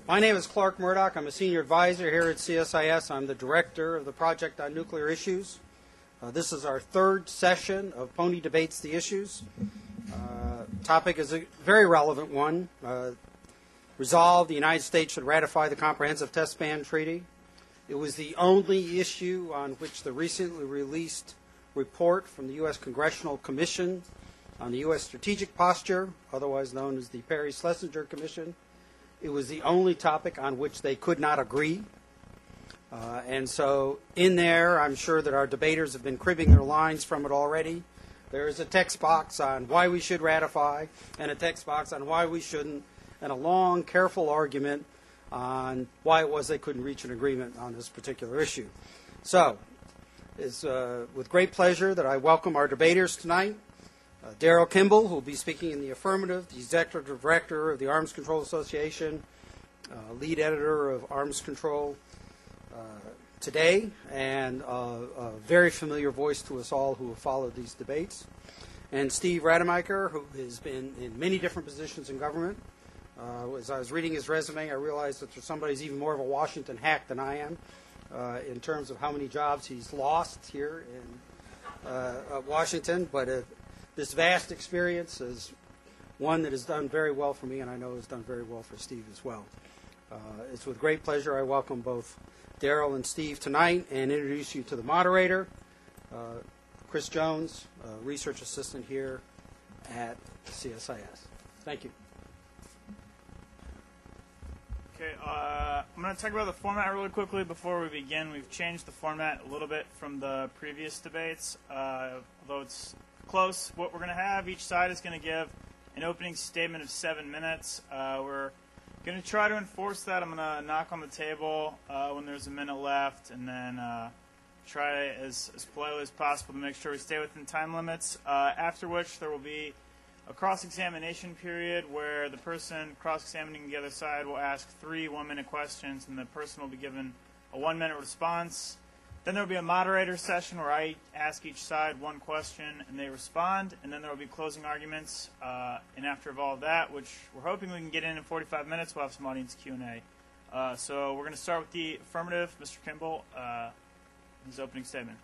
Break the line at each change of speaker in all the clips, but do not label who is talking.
My name is Clark Murdoch. I'm a senior advisor here at CSIS. I'm the director of the Project on Nuclear Issues. This is our third session of Pony Debates the Issues. Topic is a very relevant one. Resolved, the United States should ratify the Comprehensive Test Ban Treaty. It was the only issue on which the recently released report from the U.S. Congressional Commission on the U.S. Strategic Posture, otherwise known as the Perry-Schlesinger Commission. It was the only topic on which they could not agree. And so in there, I'm sure that our debaters have been cribbing their lines from it already. There is a text box on why we should ratify and a text box on why we shouldn't, and a long, careful argument on why it was they couldn't reach an agreement on this particular issue. So it's with great pleasure that I welcome our debaters tonight. Darrell Kimball, who will be speaking in the affirmative, the Executive Director of the Arms Control Association, lead editor of Arms Control Today, and a very familiar voice to us all who have followed these debates. And Steve Rademacher, who has been in many different positions in government. As I was reading his resume, I realized that there's somebody who's even more of a Washington hack than I am in terms of how many jobs he's lost here in Washington. But this vast experience is one that has done very well for me, and I know has done very well for Steve as well. It's with great pleasure I welcome both Darrell and Steve tonight and introduce you to the moderator, Chris Jones, research assistant here at CSIS. Thank you.
Okay, I'm going to talk about the format really quickly before we begin. We've changed the format a little bit from the previous debates, although it's close. What we're going to have, each side is going to give an opening statement of 7 minutes. We're going to try to enforce that. I'm going to knock on the table when there's a minute left, and then try as politely as possible to make sure we stay within time limits, after which there will be a cross-examination period where the person cross-examining the other side will ask 3 one-minute questions, and the person will be given a 1-minute response. Then there will be a moderator session where I ask each side 1 question and they respond, and then there will be closing arguments. And after all of that, which we're hoping we can get in 45 minutes, we'll have some audience Q&A. So we're going to start with the affirmative. Mr. Kimball, his opening statement.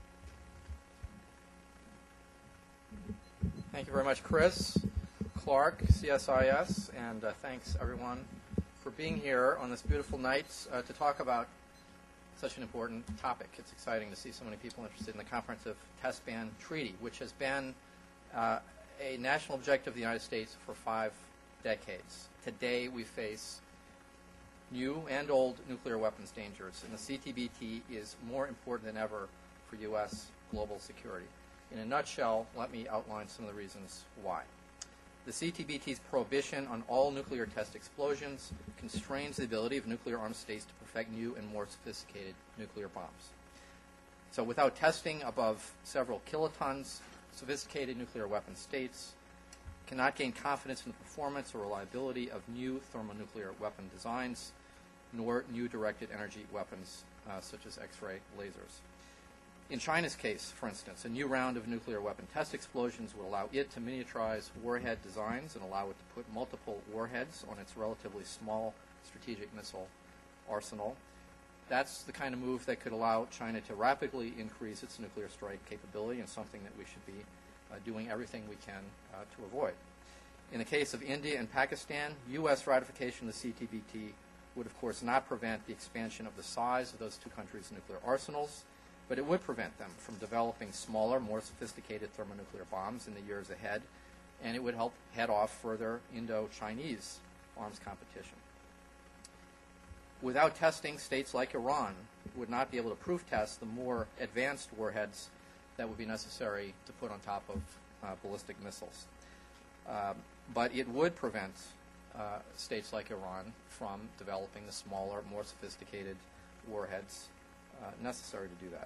Thank you very much, Chris, Clark, CSIS, and thanks everyone for being here on this beautiful night to talk about such an important topic. It's exciting to see so many people interested in the Comprehensive Test Ban Treaty, which has been a national objective of the United States for 5 decades. Today we face new and old nuclear weapons dangers, and the CTBT is more important than ever for U.S. global security. In a nutshell, let me outline some of the reasons why. The CTBT's prohibition on all nuclear test explosions constrains the ability of nuclear-armed states to perfect new and more sophisticated nuclear bombs. So without testing above several kilotons, sophisticated nuclear weapon states cannot gain confidence in the performance or reliability of new thermonuclear weapon designs, nor new directed energy weapons such as X-ray lasers. In China's case, for instance, a new round of nuclear weapon test explosions would allow it to miniaturize warhead designs and allow it to put multiple warheads on its relatively small strategic missile arsenal. That's the kind of move that could allow China to rapidly increase its nuclear strike capability, and something that we should be doing everything we can to avoid. In the case of India and Pakistan, U.S. ratification of the CTBT would, of course, not prevent the expansion of the size of those 2 countries' nuclear arsenals, but it would prevent them from developing smaller, more sophisticated thermonuclear bombs in the years ahead, and it would help head off further Indo-Chinese arms competition. Without testing, states like Iran would not be able to proof test the more advanced warheads that would be necessary to put on top of ballistic missiles. But it would prevent states like Iran from developing the smaller, more sophisticated warheads necessary to do that.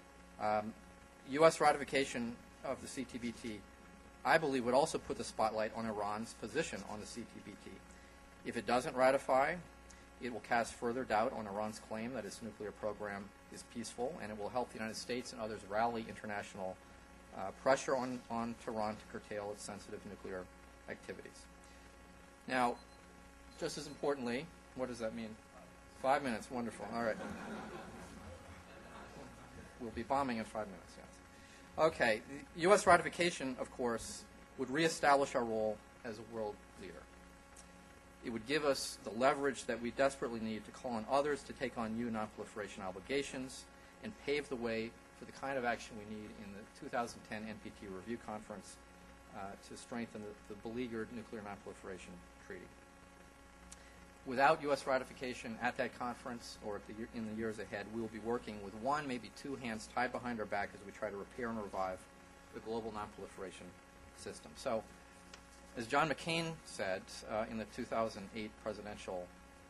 U.S. ratification of the CTBT, I believe, would also put the spotlight on Iran's position on the CTBT. If it doesn't ratify, it will cast further doubt on Iran's claim that its nuclear program is peaceful, and it will help the United States and others rally international pressure on Tehran to curtail its sensitive nuclear activities. Now, just as importantly, What does that mean? 5 minutes. Wonderful. All right. We'll be bombing in 5 minutes, yes. Okay. The U.S. ratification, of course, would reestablish our role as a world leader. It would give us the leverage that we desperately need to call on others to take on new nonproliferation obligations and pave the way for the kind of action we need in the 2010 NPT Review Conference to strengthen the beleaguered Nuclear Nonproliferation Treaty. Without U.S. ratification at that conference or in the years ahead, we will be working with one, maybe two hands tied behind our back as we try to repair and revive the global nonproliferation system. So, as John McCain said in the 2008 presidential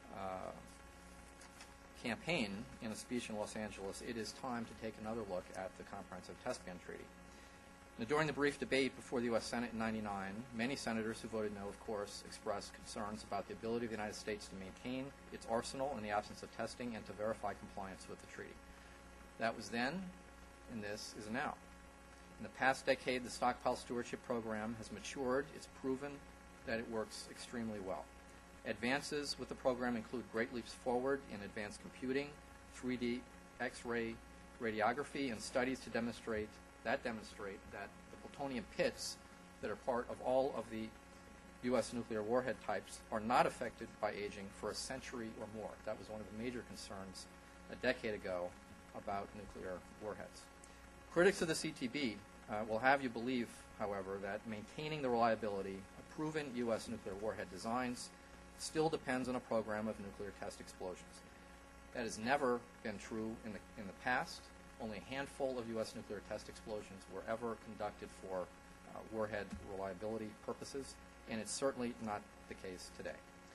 campaign in a speech in Los Angeles, it is time to take another look at the Comprehensive Test Ban Treaty. Now, during the brief debate before the U.S. Senate in '99, many senators who voted no, of course, expressed concerns about the ability of the United States to maintain its arsenal in the absence of testing and to verify compliance with the treaty. That was then, and this is now. In the past decade, the Stockpile Stewardship Program has matured. It's proven that it works extremely well. Advances with the program include great leaps forward in advanced computing, 3D X-ray radiography, and studies to demonstrate that the plutonium pits that are part of all of the U.S. nuclear warhead types are not affected by aging for a century or more. That was one of the major concerns a decade ago about nuclear warheads. Critics of the CTB will have you believe, however, that maintaining the reliability of proven U.S. nuclear warhead designs still depends on a program of nuclear test explosions. That has never been true in the past. Only a handful of U.S. nuclear test explosions were ever conducted for warhead reliability purposes, and it's certainly not the case today.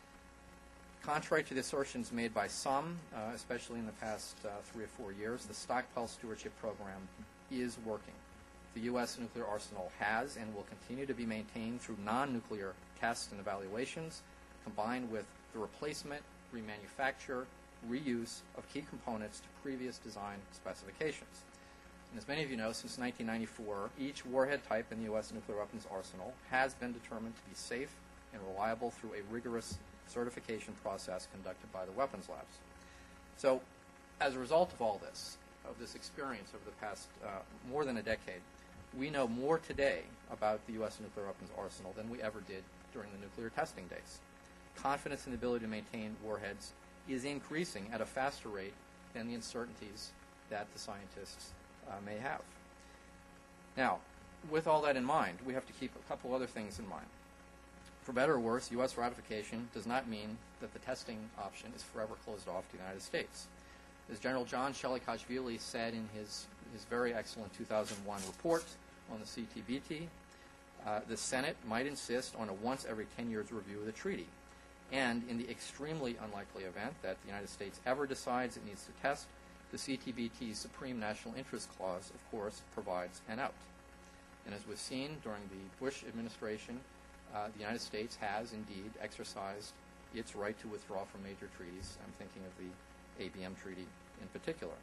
Contrary to the assertions made by some, especially in the past 3 or 4 years, the Stockpile Stewardship Program is working. The U.S. nuclear arsenal has and will continue to be maintained through non-nuclear tests and evaluations, combined with the replacement, remanufacture, reuse of key components to previous design specifications. And as many of you know, since 1994, each warhead type in the U.S. nuclear weapons arsenal has been determined to be safe and reliable through a rigorous certification process conducted by the weapons labs. So, as a result of all this, of this experience over the past more than a decade, we know more today about the U.S. nuclear weapons arsenal than we ever did during the nuclear testing days. Confidence in the ability to maintain warheads is increasing at a faster rate than the uncertainties that the scientists may have. Now, with all that in mind, we have to keep a couple other things in mind. For better or worse, U.S. ratification does not mean that the testing option is forever closed off to the United States. As General John Shelikashvili said in his very excellent 2001 report on the CTBT, the Senate might insist on a once every 10 years review of the treaty. And in the extremely unlikely event that the United States ever decides it needs to test, the CTBT's Supreme National Interest Clause, of course, provides an out. And as we've seen during the Bush administration, the United States has indeed exercised its right to withdraw from major treaties. I'm thinking of the ABM treaty in particular.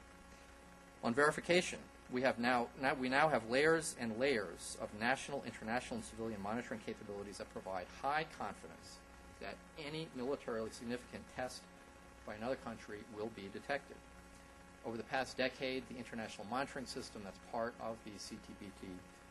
On verification, we now have layers and layers of national, international, and civilian monitoring capabilities that provide high confidence that any militarily significant test by another country will be detected. Over the past decade, the international monitoring system that's part of the CTBT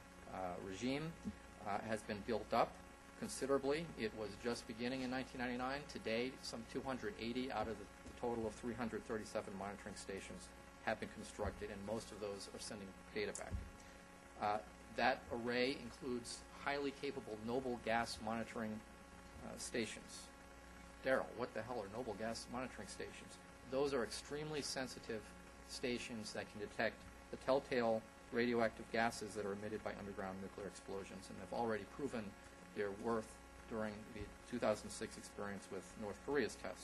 regime has been built up considerably. It was just beginning in 1999. Today, some 280 out of the total of 337 monitoring stations have been constructed, and most of those are sending data back. That array includes highly capable noble gas monitoring stations. Daryl, what the hell are noble gas monitoring stations? Those are extremely sensitive stations that can detect the telltale radioactive gases that are emitted by underground nuclear explosions, and have already proven their worth during the 2006 experience with North Korea's test.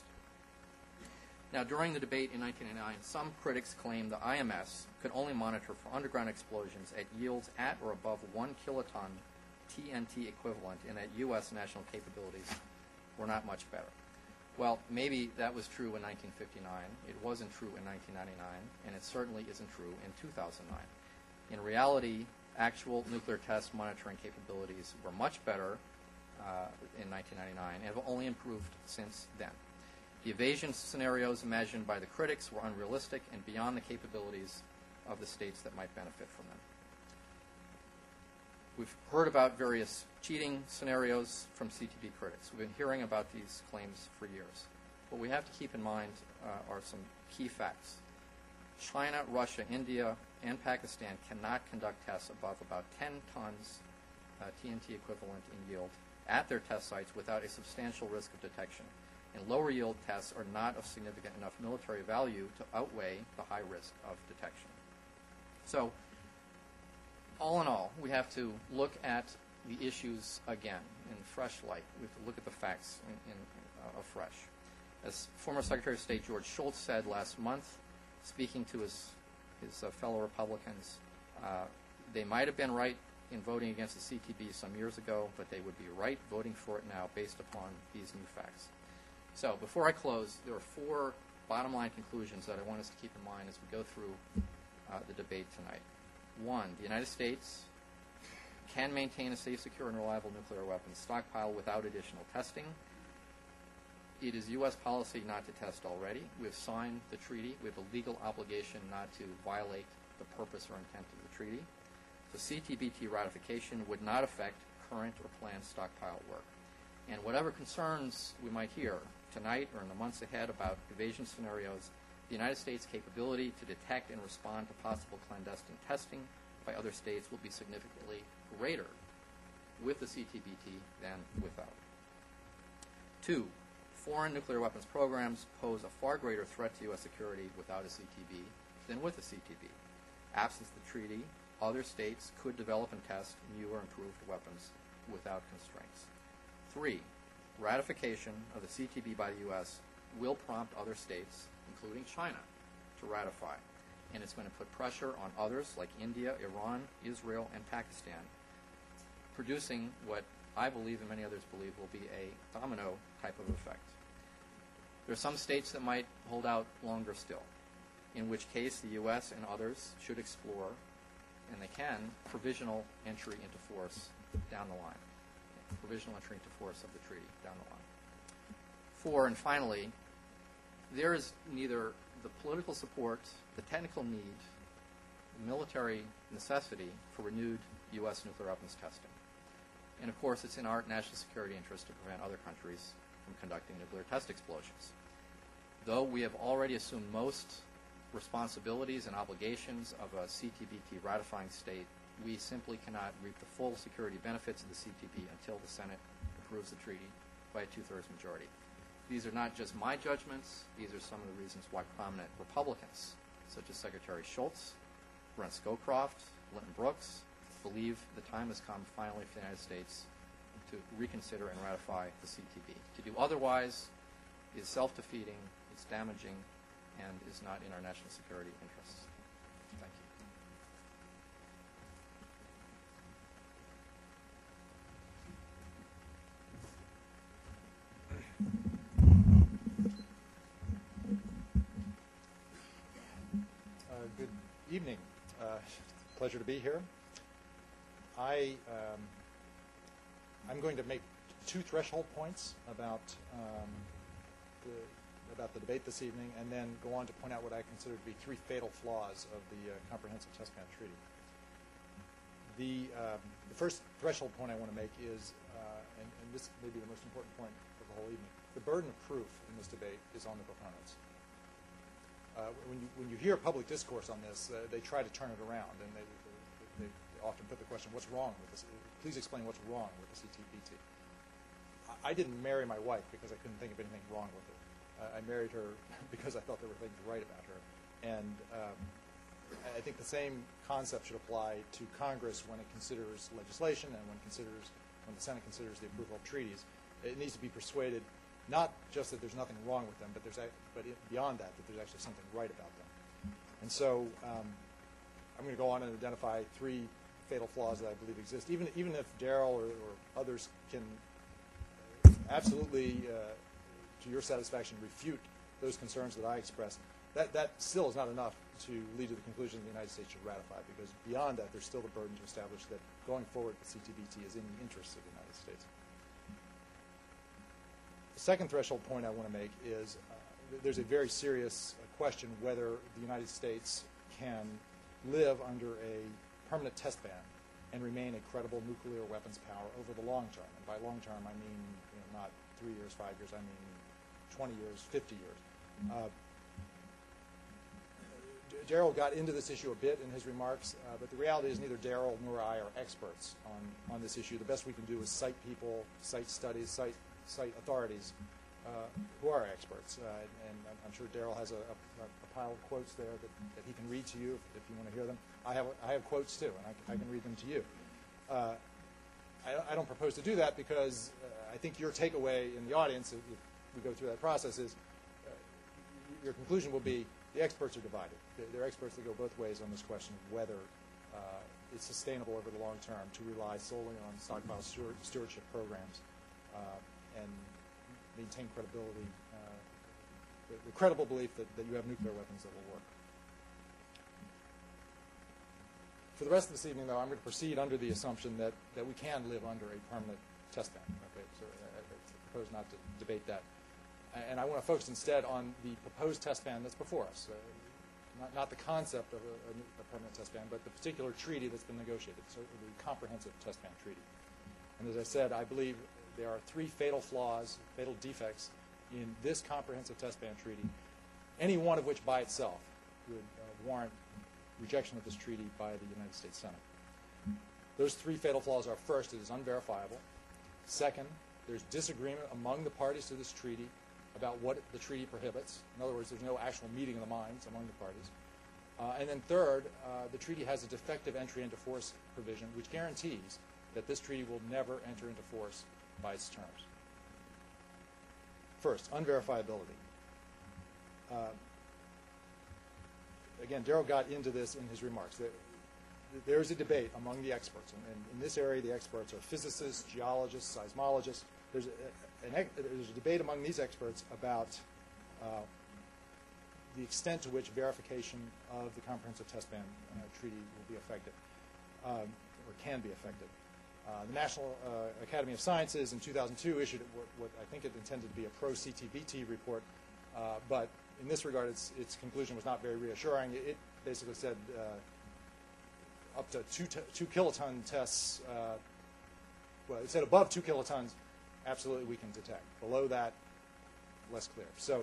Now, during the debate in 1999, some critics claimed the IMS could only monitor for underground explosions at yields at or above 1 kiloton TNT equivalent, and that U.S. national capabilities were not much better. Well, maybe that was true in 1959. It wasn't true in 1999, and it certainly isn't true in 2009. In reality, actual nuclear test monitoring capabilities were much better in 1999 and have only improved since then. The evasion scenarios imagined by the critics were unrealistic and beyond the capabilities of the states that might benefit from them. We've heard about various cheating scenarios from CTB critics. We've been hearing about these claims for years. What we have to keep in mind are some key facts. China, Russia, India, and Pakistan cannot conduct tests above about 10 tons TNT equivalent in yield at their test sites without a substantial risk of detection. And lower yield tests are not of significant enough military value to outweigh the high risk of detection. So, all in all, we have to look at the issues again in fresh light. We have to look at the facts afresh. As former Secretary of State George Shultz said last month, speaking to his fellow Republicans, they might have been right in voting against the CTB some years ago, but they would be right voting for it now based upon these new facts. So before I close, there are 4 bottom line conclusions that I want us to keep in mind as we go through the debate tonight. 1, the United States can maintain a safe, secure, and reliable nuclear weapons stockpile without additional testing. It is U.S. policy not to test already. We have signed the treaty. We have a legal obligation not to violate the purpose or intent of the treaty. The CTBT ratification would not affect current or planned stockpile work. And whatever concerns we might hear tonight or in the months ahead about evasion scenarios, the United States' capability to detect and respond to possible clandestine testing by other states will be significantly greater with the CTBT than without. 2, foreign nuclear weapons programs pose a far greater threat to U.S. security without a CTB than with a CTB. Absent the treaty, other states could develop and test new or improved weapons without constraints. 3, ratification of the CTB by the U.S. will prompt other states, including China, to ratify. And it's going to put pressure on others like India, Iran, Israel, and Pakistan, producing what I believe and many others believe will be a domino type of effect. There are some states that might hold out longer still, in which case the U.S. and others should explore, and they can, provisional entry into force down the line. Provisional entry into force of the treaty down the line. 4, and finally, there is neither the political support, the technical need, the military necessity for renewed U.S. nuclear weapons testing. And of course, it's in our national security interest to prevent other countries from conducting nuclear test explosions. Though we have already assumed most responsibilities and obligations of a CTBT ratifying state, we simply cannot reap the full security benefits of the CTB until the Senate approves the treaty by a 2/3 majority. These are not just my judgments. These are some of the reasons why prominent Republicans, such as Secretary Shultz, Brent Scowcroft, Linton Brooks, believe the time has come finally for the United States to reconsider and ratify the CTB. To do otherwise is self-defeating, it's damaging, and is not in our national security interests. Thank you.
Good evening. Pleasure to be here. I'm going to make 2 threshold points about the debate this evening, and then go on to point out what I consider to be 3 fatal flaws of the Comprehensive Test Ban Treaty. The first threshold point I want to make is, and this may be the most important point of the whole evening, the burden of proof in this debate is on the proponents. When you hear public discourse on this, they try to turn it around, and they often put the question, what's wrong with this? Please explain what's wrong with the CTBT. I didn't marry my wife because I couldn't think of anything wrong with her. I married her because I thought there were things right about her. And I think the same concept should apply to Congress when it considers legislation and when the Senate considers the approval of treaties. It needs to be persuaded not just that there's nothing wrong with them, but beyond that there's actually something right about them. And so I'm going to go on and identify 3 fatal flaws that I believe exist. Even if Darrell or others can absolutely, to your satisfaction, refute those concerns that I expressed, that still is not enough to lead to the conclusion that the United States should ratify, because beyond that, there's still the burden to establish that going forward with CTBT is in the interests of the United States. The second threshold point I want to make is there's a very serious question whether the United States can live under a permanent test ban and remain a credible nuclear weapons power over the long term. And by long term, I mean not 3 years, 5 years. I mean 20 years, 50 years. Darrell got into this issue a bit in his remarks, but the reality is neither Darrell nor I are experts on this issue. The best we can do is cite people, cite studies, cite authorities who are experts. And I'm sure Darrell has a pile of quotes there that he can read to you if you want to hear them. I have quotes too, and I can read them to you. I don't propose to do that because I think your takeaway in the audience, if we go through that process, is your conclusion will be the experts are divided. There are experts that go both ways on this question of whether it's sustainable over the long term to rely solely on stockpile stewardship programs and maintain credibility, the credible belief that you have nuclear weapons that will work. For the rest of this evening, though, I'm going to proceed under the assumption that we can live under a permanent test ban. Okay, so I propose not to debate that. And I want to focus instead on the proposed test ban that's before us. Not the concept of a permanent test ban, but the particular treaty that's been negotiated, so the comprehensive test ban treaty. And as I said, I believe there are 3 fatal flaws, fatal defects in this comprehensive test ban treaty, any one of which by itself would warrant rejection of this treaty by the United States Senate. Those 3 fatal flaws are, first, it is unverifiable. Second, there's disagreement among the parties to this treaty about what the treaty prohibits. In other words, there's no actual meeting of the minds among the parties. And then third, the treaty has a defective entry into force provision, which guarantees that this treaty will never enter into force by its terms. First, unverifiability. Again, Darrell got into this in his remarks. There is a debate among the experts. And in this area, the experts are physicists, geologists, seismologists. There's a debate among these experts about the extent to which verification of the Comprehensive Test Ban Treaty will be affected, or can be affected. The National Academy of Sciences in 2002 issued what I think it intended to be a pro-CTBT report, but in this regard, its conclusion was not very reassuring. It basically said up to 2 kiloton tests, well, it said above 2 kilotons, absolutely we can detect. Below that, less clear. So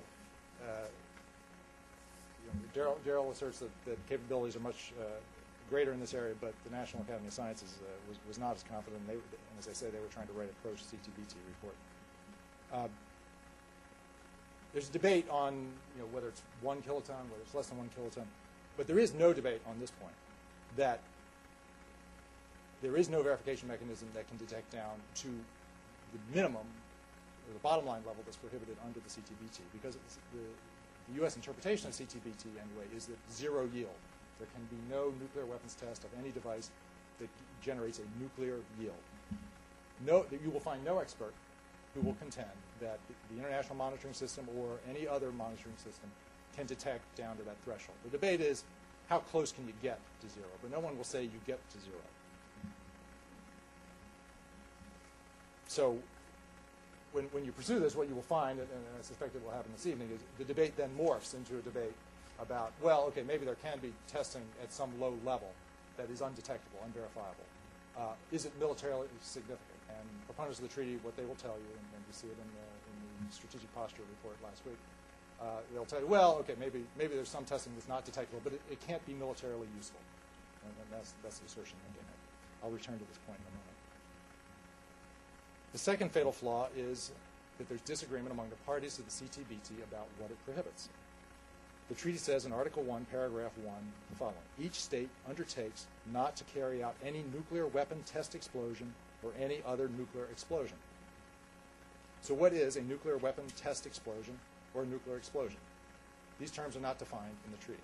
Darrell asserts that capabilities are much greater in this area, but the National Academy of Sciences was not as confident. And as I say, they were trying to write a pro-CTBT report. There's a debate on whether it's 1 kiloton, whether it's less than 1 kiloton, but there is no debate on this point that there is no verification mechanism that can detect down to the minimum, or the bottom line level that's prohibited under the CTBT, because the U.S. interpretation of CTBT, anyway, is that 0 yield. There can be no nuclear weapons test of any device that generates a nuclear yield. You will find no expert who will contend that the International Monitoring System or any other monitoring system can detect down to that threshold. The debate is, how close can you get to 0? But no one will say you get to 0. So when you pursue this, what you will find, and I suspect it will happen this evening, is the debate then morphs into a debate about, well, okay, maybe there can be testing at some low level that is undetectable, unverifiable. Is it militarily significant? And proponents of the treaty, what they will tell you, and you see it in the Strategic Posture report last week, they'll tell you, well, okay, maybe there's some testing that's not detectable, but it can't be militarily useful. And that's the assertion they're getting at. I'll return to this point in a moment. The second fatal flaw is that there's disagreement among the parties to the CTBT about what it prohibits. The treaty says in Article 1, Paragraph 1, the following: each state undertakes not to carry out any nuclear weapon test explosion or any other nuclear explosion. So what is a nuclear weapon test explosion or a nuclear explosion? These terms are not defined in the treaty.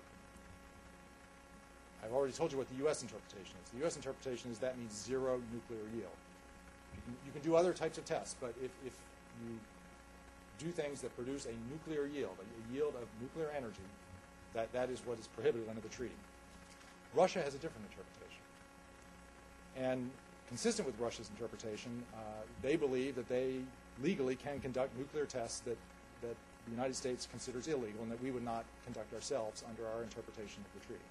I've already told you what the U.S. interpretation is. The U.S. interpretation is that means 0 nuclear yield. You can do other types of tests, but if you do things that produce a nuclear yield, a yield of nuclear energy, that is what is prohibited under the treaty. Russia has a different interpretation. And consistent with Russia's interpretation, they believe that they legally can conduct nuclear tests that the United States considers illegal and that we would not conduct ourselves under our interpretation of the treaty.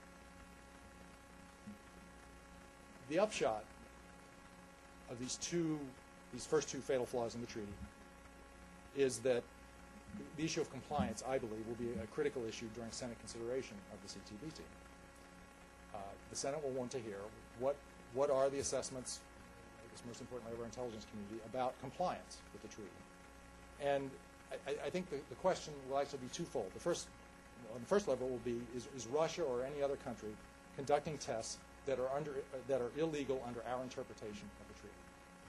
The upshot of these first two fatal flaws in the treaty is that the issue of compliance, I believe, will be a critical issue during Senate consideration of the CTBT. The Senate will want to hear what are the assessments, I guess most importantly of our intelligence community, about compliance with the treaty. And I think the question will actually be twofold. On the first level will be, is Russia or any other country conducting tests that are illegal under our interpretation of the treaty?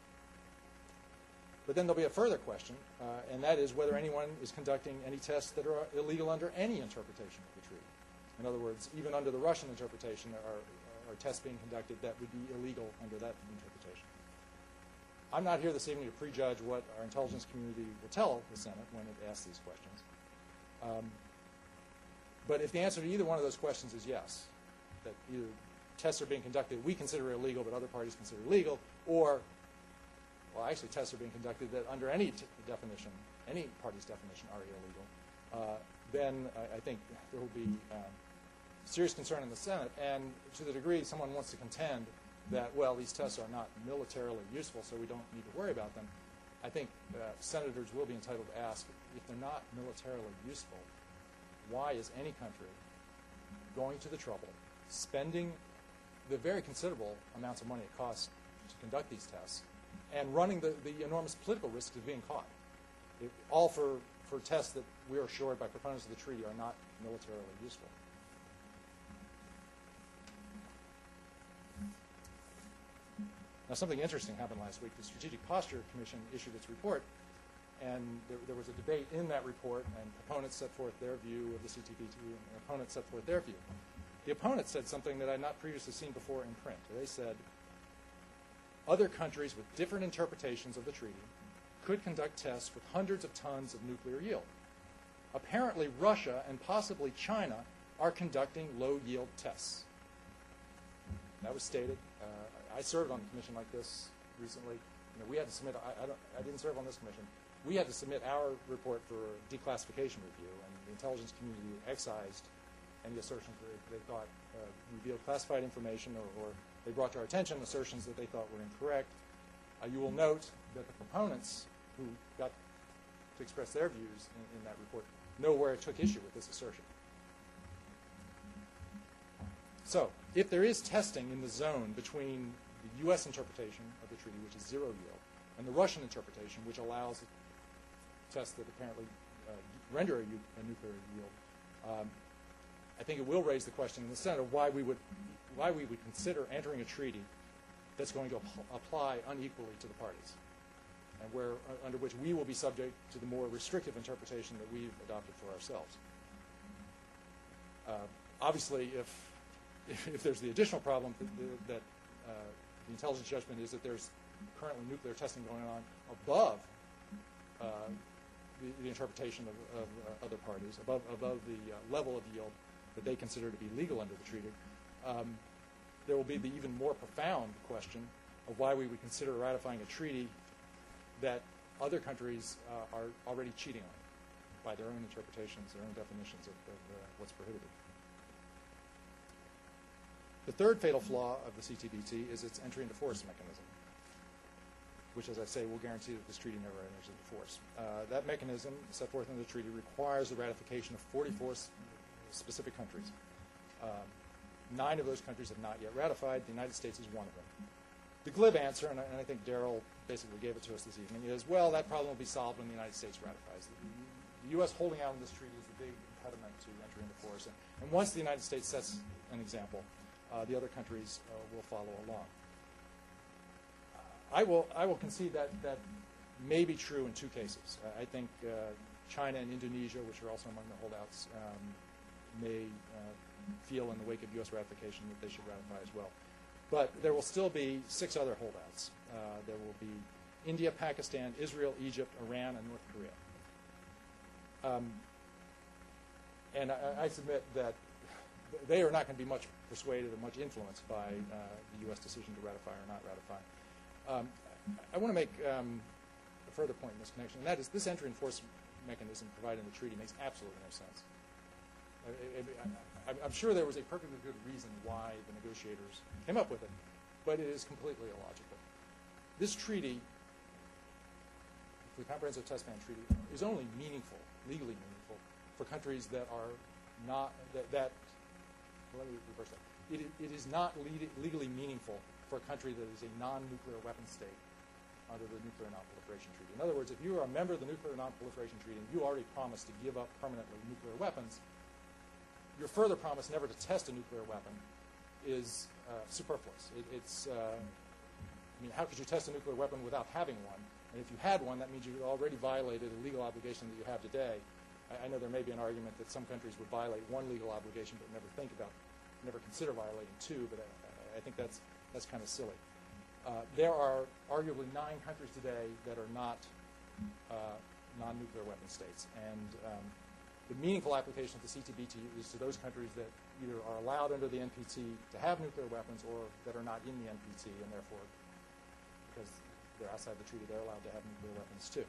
But then there'll be a further question, and that is whether anyone is conducting any tests that are illegal under any interpretation of the treaty. In other words, even under the Russian interpretation, are tests being conducted that would be illegal under that interpretation. I'm not here this evening to prejudge what our intelligence community will tell the Senate when it asks these questions. But if the answer to either one of those questions is yes, that either tests are being conducted we consider illegal but other parties consider legal, or, well, actually tests are being conducted that under any definition, any party's definition, are illegal, then I think there will be serious concern in the Senate. And to the degree someone wants to contend that, well, these tests are not militarily useful, so we don't need to worry about them, I think senators will be entitled to ask, if they're not militarily useful, why is any country going to the trouble, spending the very considerable amounts of money it costs to conduct these tests, and running the enormous political risk of being caught, all for tests that we are assured by proponents of the treaty are not militarily useful. Now, something interesting happened last week. The Strategic Posture Commission issued its report, and there was a debate in that report, and proponents set forth their view of the CTBT, and opponents set forth their view. The opponents said something that I had not previously seen before in print. They said other countries with different interpretations of the treaty could conduct tests with hundreds of tons of nuclear yield. Apparently, Russia and possibly China are conducting low-yield tests. That was stated. I served on a commission like this recently. We had to submit. I didn't serve on this commission. We had to submit our report for declassification review, and the intelligence community excised any assertions that they thought revealed classified information, or they brought to our attention assertions that they thought were incorrect. You will note that the proponents who got to express their views in that report nowhere took issue with this assertion. So, if there is testing in the zone between the U.S. interpretation of the treaty, which is zero yield, and the Russian interpretation, which allows tests that apparently render a nuclear yield, I think it will raise the question in the Senate of why we would consider entering a treaty that's going to apply unequally to the parties, and under which we will be subject to the more restrictive interpretation that we've adopted for ourselves. Obviously, if there's the additional problem that the intelligence judgment is that there's currently nuclear testing going on above the interpretation of other parties, above the level of yield that they consider to be legal under the treaty, there will be the even more profound question of why we would consider ratifying a treaty that other countries are already cheating on by their own interpretations, their own definitions of what's prohibited. The third fatal flaw of the CTBT is its entry into force mechanism, which, as I say, will guarantee that this treaty never enters into force. That mechanism, set forth in the treaty, requires the ratification of 44 specific countries. 9 of those countries have not yet ratified. The United States is one of them. The glib answer, and I think Daryl basically gave it to us this evening, is, well, that problem will be solved when the United States ratifies. The U.S. holding out on this treaty is the big impediment to entry into force. And once the United States sets an example, the other countries will follow along. I will concede that may be true in 2 cases. I think China and Indonesia, which are also among the holdouts, may feel in the wake of U.S. ratification that they should ratify as well. But there will still be 6 other holdouts. There will be India, Pakistan, Israel, Egypt, Iran, and North Korea. And I submit that they are not going to be much persuaded or much influenced by the U.S. decision to ratify or not ratify. I want to make a further point in this connection, and that is this entry in force mechanism provided in the treaty makes absolutely no sense. I'm sure there was a perfectly good reason why the negotiators came up with it, but it is completely illogical. This treaty, the Comprehensive Test Ban Treaty, is only meaningful, legally meaningful, for countries that are not, let me reverse that. It is not legally meaningful for a country that is a non-nuclear weapon state under the Nuclear Non-Proliferation Treaty. In other words, if you are a member of the Nuclear Non-Proliferation Treaty and you already promised to give up permanently nuclear weapons, your further promise never to test a nuclear weapon is superfluous. How could you test a nuclear weapon without having one? And if you had one, that means you already violated a legal obligation that you have today. I know there may be an argument that some countries would violate one legal obligation but never consider violating two, but I think that's kind of silly. There are arguably 9 countries today that are not non-nuclear weapon states, and the meaningful application of the CTBT is to those countries that either are allowed under the NPT to have nuclear weapons or that are not in the NPT, and therefore, because they're outside the treaty, they're allowed to have nuclear weapons too.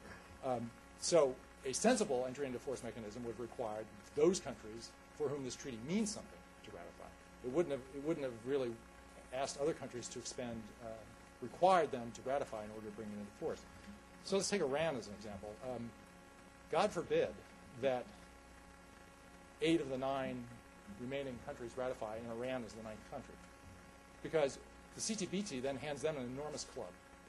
So a sensible entry into force mechanism would require those countries for whom this treaty means something to ratify. It wouldn't have really asked other countries to required them to ratify in order to bring it into force. So let's take Iran as an example. God forbid that 8 of the 9 remaining countries ratify, and Iran is the 9th country, because the CTBT then hands them an enormous club.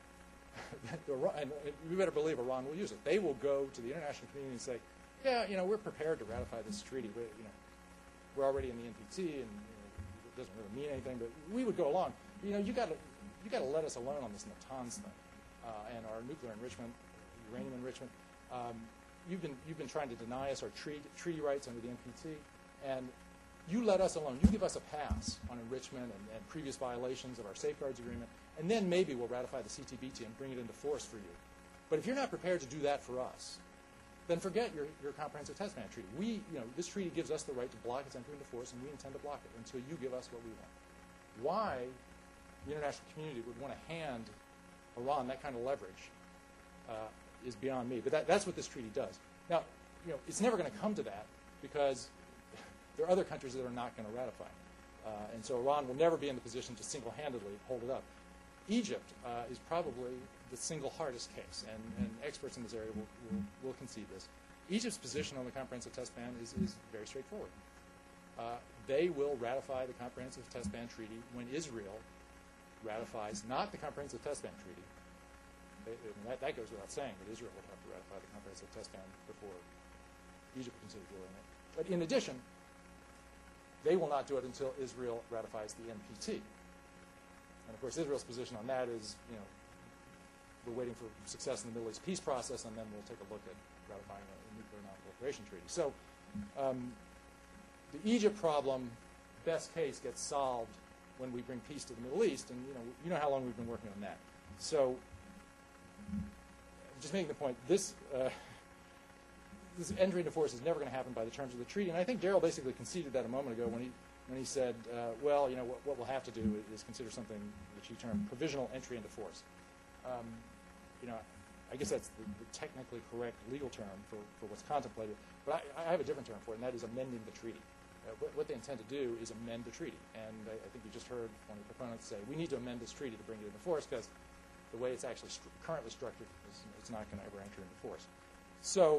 And we better believe Iran will use it. They will go to the international community and say, yeah, we're prepared to ratify this treaty. We're already in the NPT, and it doesn't really mean anything, but we would go along. You got to let us alone on this Natanz thing and our nuclear enrichment, uranium enrichment. You've been trying to deny us our treaty rights under the NPT, and you let us alone. You give us a pass on enrichment and previous violations of our safeguards agreement, and then maybe we'll ratify the CTBT and bring it into force for you. But if you're not prepared to do that for us, then forget your Comprehensive Test Ban Treaty. This treaty gives us the right to block its entry into force, and we intend to block it until you give us what we want. Why the international community would want to hand Iran that kind of leverage is beyond me. But that's what this treaty does. Now, it's never going to come to that because there are other countries that are not going to ratify. And so Iran will never be in the position to single-handedly hold it up. Egypt is probably the single hardest case, and experts in this area will concede this. Egypt's position on the Comprehensive Test Ban is very straightforward. They will ratify the Comprehensive Test Ban Treaty when Israel ratifies not the Comprehensive Test Ban Treaty. That goes without saying that Israel would have to ratify the Comprehensive Test Ban before Egypt considers doing it. But in addition, they will not do it until Israel ratifies the NPT. And of course, Israel's position on that is, we're waiting for success in the Middle East peace process, and then we'll take a look at ratifying a nuclear non-proliferation treaty. So the Egypt problem, best case, gets solved when we bring peace to the Middle East, and you know how long we've been working on that. So just making the point, this entry into force is never going to happen by the terms of the treaty, and I think Daryl basically conceded that a moment ago when he said, well, what we'll have to do is consider something which he termed provisional entry into force. I guess that's the technically correct legal term for what's contemplated, but I have a different term for it, and that is amending the treaty. What they intend to do is amend the treaty, and I think you just heard one of the proponents say, we need to amend this treaty to bring it into force because the way it's actually currently structured, it's not going to ever enter into force. So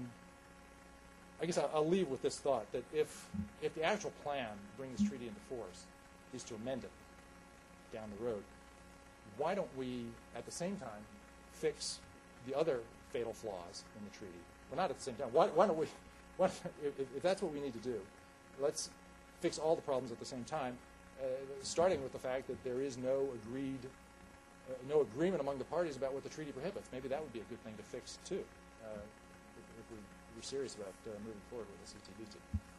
I guess I'll leave with this thought, that if the actual plan to bring this treaty into force is to amend it down the road, why don't we, at the same time, fix the other fatal flaws in the treaty? Well, not at the same time. Why don't we, if that's what we need to do, let's fix all the problems at the same time, starting with the fact that there is no agreement among the parties about what the treaty prohibits. Maybe that would be a good thing to fix, too, if we're serious about moving forward with the CTBT.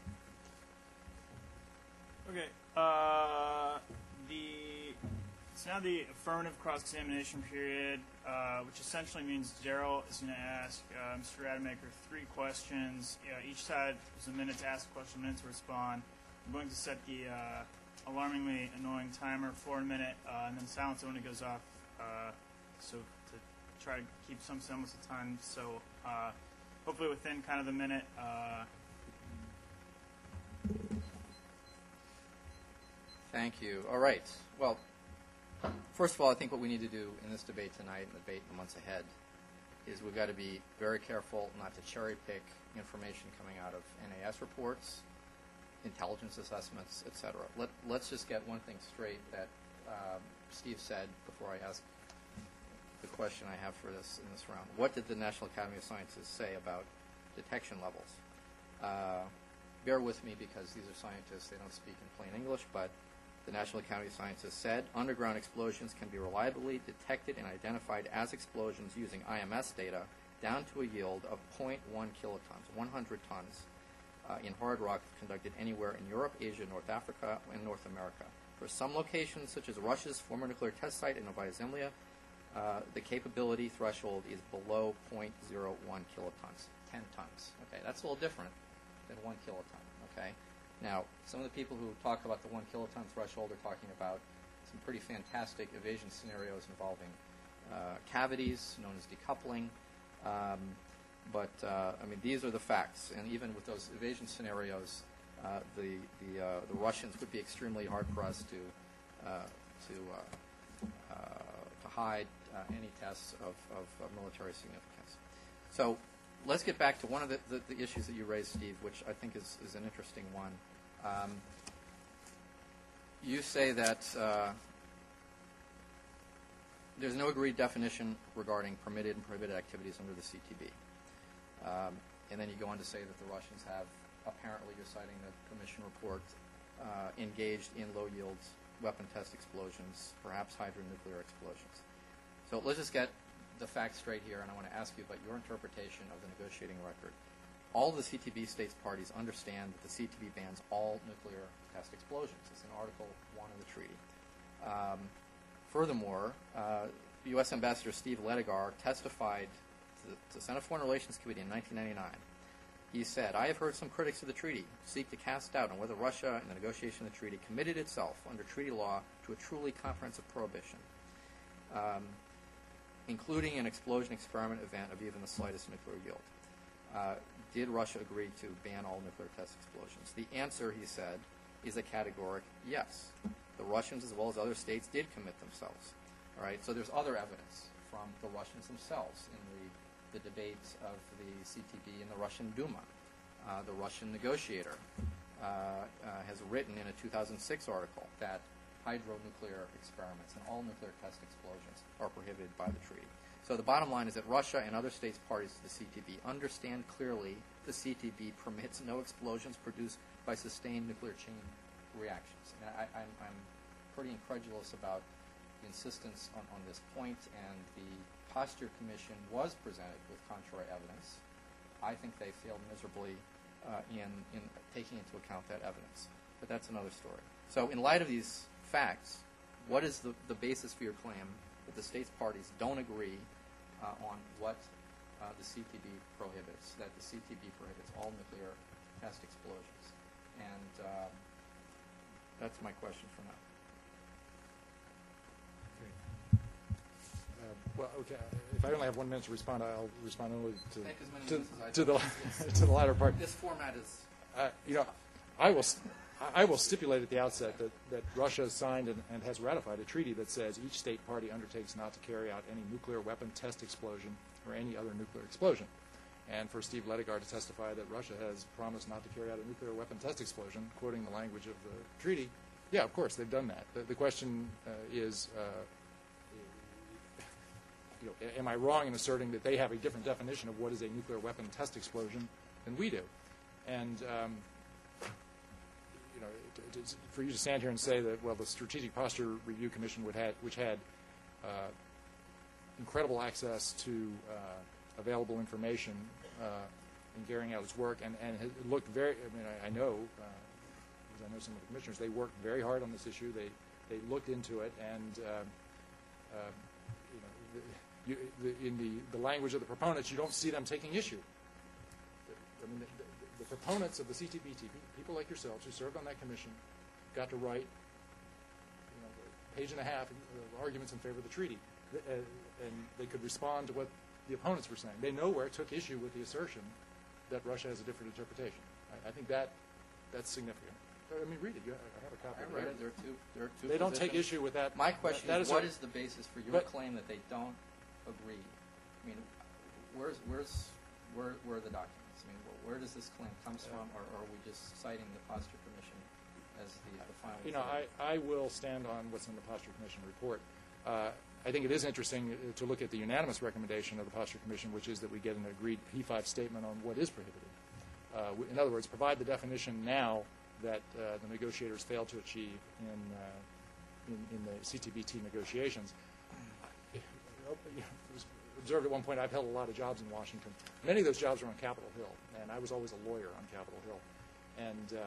Okay. It's now the affirmative cross-examination period, which essentially means Daryl is going to ask Mr. Rademacher 3 questions. Each side has a minute to ask a question, a minute to respond. I'm going to set the alarmingly annoying timer for a minute, and then silence it when it goes off, so to try to keep some semblance of time. So hopefully within kind of the minute.
Thank you. All right. Well, first of all, I think what we need to do in this debate tonight and the debate in the months ahead is we've got to be very careful not to cherry pick information coming out of NAS reports, intelligence assessments, et cetera. Let's just get one thing straight that Steve said before I ask the question I have for this in this round. What did the National Academy of Sciences say about detection levels? Bear with me because these are scientists. They don't speak in plain English, but the National Academy of Sciences said underground explosions can be reliably detected and identified as explosions using IMS data down to a yield of 0.1 kilotons, 100 tons, in hard rock conducted anywhere in Europe, Asia, North Africa, and North America. For some locations, such as Russia's former nuclear test site in Novaya Zemlya, the capability threshold is below 0.01 kilotons, 10 tons. Okay, that's a little different than 1 kiloton. Okay. Now, some of the people who talk about the 1 kiloton threshold are talking about some pretty fantastic evasion scenarios involving cavities, known as decoupling. But I mean, these are the facts. And even with those evasion scenarios, the Russians would be extremely hard pressed to hide any tests of military significance. So let's get back to one of the issues that you raised, Steve, which I think is an interesting one. You say that there's no agreed definition regarding permitted and prohibited activities under the CTB. And then you go on to say that the Russians have, apparently you're citing the commission report, engaged in low-yield weapon test explosions, perhaps hydronuclear explosions. So let's just get the facts straight here, and I want to ask you about your interpretation of the negotiating record. All the CTB states parties understand that the CTB bans all nuclear test explosions. It's in Article 1 of the treaty. Furthermore, U.S. Ambassador Steve Ledigar testified to the Senate Foreign Relations Committee in 1999. He said, "I have heard some critics of the treaty seek to cast doubt on whether Russia, in the negotiation of the treaty, committed itself under treaty law to a truly comprehensive prohibition, including an explosion experiment event of even the slightest nuclear yield. Did Russia agree to ban all nuclear test explosions?" The answer, he said, is a categoric yes. The Russians, as well as other states, did commit themselves. All right. So there's other evidence from the Russians themselves in the debates of the CTB in the Russian Duma. The Russian negotiator has written in a 2006 article that hydronuclear experiments and all nuclear test explosions are prohibited by the treaty. So the bottom line is that Russia and other states parties to the CTB understand clearly the CTB permits no explosions produced by sustained nuclear chain reactions. And I'm pretty incredulous about the insistence on this point, and the Posture Commission was presented with contrary evidence. I think they failed miserably in taking into account that evidence. But that's another story. So in light of these facts, what is the basis for your claim that the states parties don't agree on what the CTB prohibits, that the CTB prohibits all nuclear test explosions? And that's my question for now.
Well, okay. If I only have 1 minute to respond, I'll respond only
Take as many
to
minutes as I
the
can.
to the latter part.
This format is...
I will stipulate at the outset that Russia has signed and has ratified a treaty that says each state party undertakes not to carry out any nuclear weapon test explosion or any other nuclear explosion. And for Steve Ledigar to testify that Russia has promised not to carry out a nuclear weapon test explosion, quoting the language of the treaty, yeah, of course, they've done that. The question is, am I wrong in asserting that they have a different definition of what is a nuclear weapon test explosion than we do? And for you to stand here and say that, well, the Strategic Posture Review Commission which had incredible access to available information in carrying out its work, and it looked very, I know, because I know some of the commissioners, they worked very hard on this issue. They looked into it, and in the language of the proponents, you don't see them taking issue. The proponents of the CTBT, people like yourselves who served on that commission, got to write a page and a half of arguments in favor of the treaty, and they could respond to what the opponents were saying. They nowhere took issue with the assertion that Russia has a different interpretation. I think that's significant. I mean, read it. I have a copy.
I read it. There are two.
They don't take
positions.
issue with that.
My question
that
is, what is the basis for your
but-
claim that they don't agree? I mean, where are the documents? I mean, where does this claim comes from, or are we just citing the Posture Commission as the final?
You know, I will stand on what's in the Posture Commission report. I think it is interesting to look at the unanimous recommendation of the Posture Commission, which is that we get an agreed P5 statement on what is prohibited. In other words, provide the definition now that the negotiators failed to achieve in the CTBT negotiations. It was observed at one point, I've held a lot of jobs in Washington. Many of those jobs were on Capitol Hill, and I was always a lawyer on Capitol Hill, and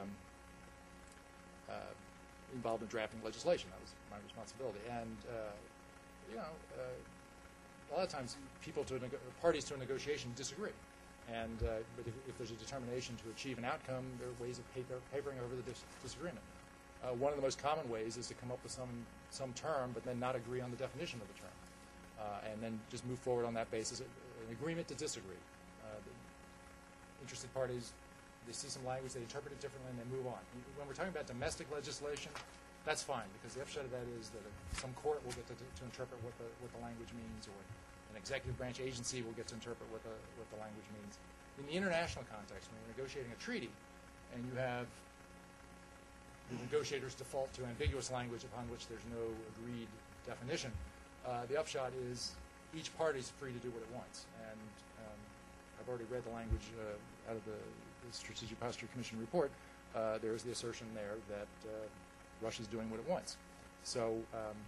involved in drafting legislation. That was my responsibility. And, a lot of times parties to a negotiation disagree. And but if there's a determination to achieve an outcome, there are ways of papering over the disagreement. One of the most common ways is to come up with some term, but then not agree on the definition of the term, and then just move forward on that basis. An agreement to disagree. Interested parties, they see some language, they interpret it differently, and they move on. When we're talking about domestic legislation, that's fine, because the upshot of that is that some court will get to interpret what the language means, or an executive branch agency will get to interpret what the language means. In the international context, when you're negotiating a treaty, and you have the negotiators default to ambiguous language upon which there's no agreed definition, the upshot is each party is free to do what it wants. And I've already read the language out of the Strategic Posture Commission report. There is the assertion there that Russia's doing what it wants. So,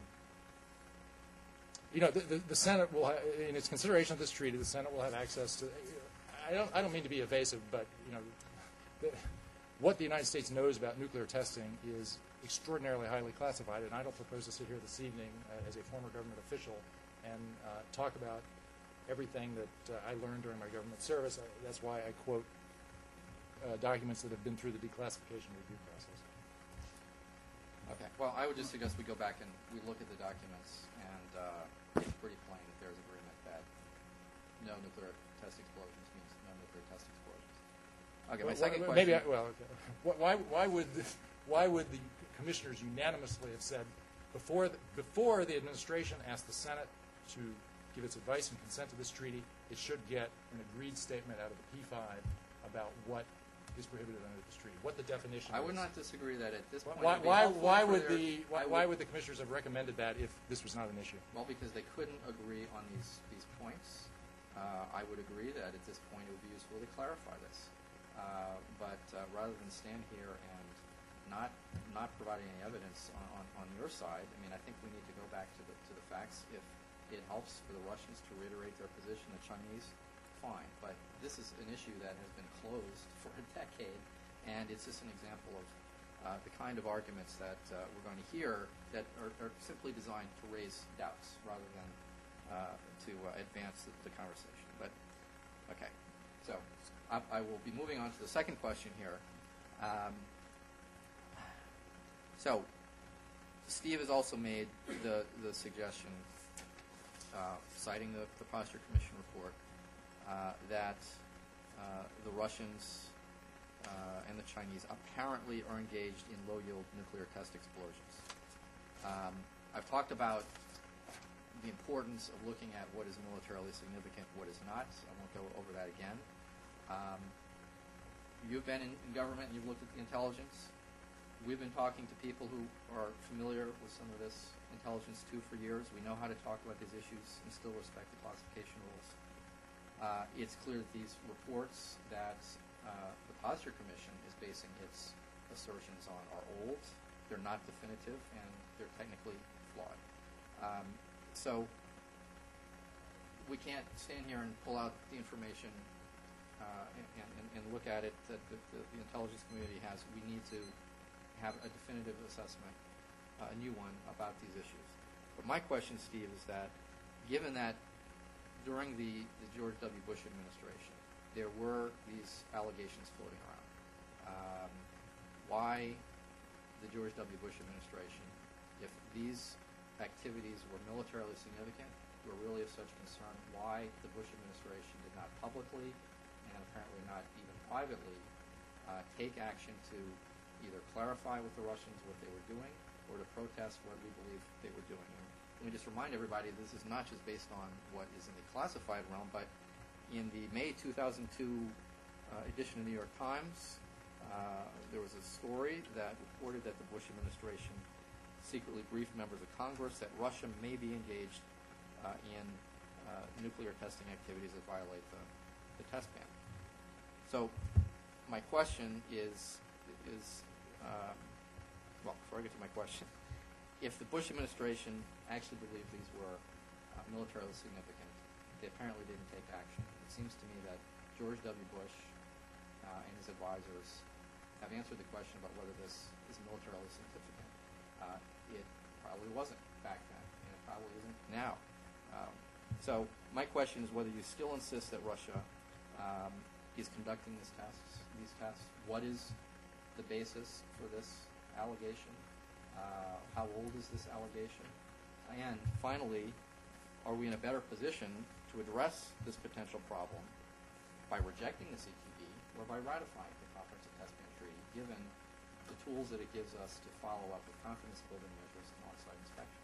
the Senate will, in its consideration of this treaty, the Senate will have access to. I don't mean to be evasive, but what the United States knows about nuclear testing is extraordinarily highly classified, and I don't propose to sit here this evening as a former government official and talk about everything that I learned during my government service. That's why I quote documents that have been through the declassification review process.
Okay. Well, I would just suggest we go back and we look at the documents, and it's pretty plain that there's agreement that no nuclear test explosions means no nuclear test explosions. Okay. My second question.
Why would the commissioners unanimously have said before the administration asked the Senate to give its advice and consent to this treaty, it should get an agreed statement out of the P5 about what is prohibited under this treaty, what the definition is.
I would not disagree that at this point.
Why would the commissioners have recommended that if this was not an issue?
Well, because they couldn't agree on these points. I would agree that at this point it would be useful to clarify this. But rather than stand here and not providing any evidence on your side, I mean, I think we need to go back to the facts. If it helps for the Russians to reiterate their position, the Chinese, fine. But this is an issue that has been closed for a decade, and it's just an example of the kind of arguments that we're going to hear that are simply designed to raise doubts rather than to advance the conversation. But, okay. So I will be moving on to the second question here. So Steve has also made the suggestion, citing the Posture Commission report, that the Russians and the Chinese apparently are engaged in low-yield nuclear test explosions. I've talked about the importance of looking at what is militarily significant, what is not. I won't go over that again. You've been in government and you've looked at the intelligence. We've been talking to people who are familiar with some of this intelligence too for years. We know how to talk about these issues and still respect the classification rules. It's clear that these reports that the Posture Commission is basing its assertions on are old, they're not definitive, and they're technically flawed. So we can't stand here and pull out the information and look at it that the intelligence community has. We need to have a definitive assessment, a new one, about these issues. But my question, Steve, is that given that during the George W. Bush administration, there were these allegations floating around. Why the George W. Bush administration, if these activities were militarily significant, were really of such concern, why the Bush administration did not publicly and apparently not even privately, take action to either clarify with the Russians what they were doing or to protest what we believe they were doing. And let me just remind everybody, this is not just based on what is in the classified realm, but in the May 2002 edition of the New York Times, there was a story that reported that the Bush administration secretly briefed members of Congress that Russia may be engaged in nuclear testing activities that violate the test ban. So my question is well, before I get to my question, if the Bush administration actually believed these were militarily significant, they apparently didn't take action. It seems to me that George W. Bush and his advisors have answered the question about whether this is militarily significant. It probably wasn't back then, and it probably isn't now. So my question is whether you still insist that Russia is conducting these tests. What is the basis for this allegation? How old is this allegation? And finally, are we in a better position to address this potential problem by rejecting the CTB or by ratifying the Comprehensive Test Ban Treaty, given the tools that it gives us to follow up with confidence-building measures and on-site inspections?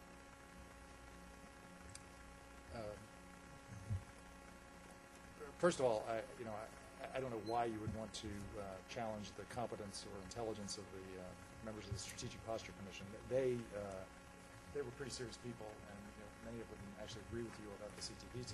First of all, I don't know why you would want to challenge the competence or intelligence of the members of the Strategic Posture Commission. They were pretty serious people, and many of them actually agree with you about the CTBT.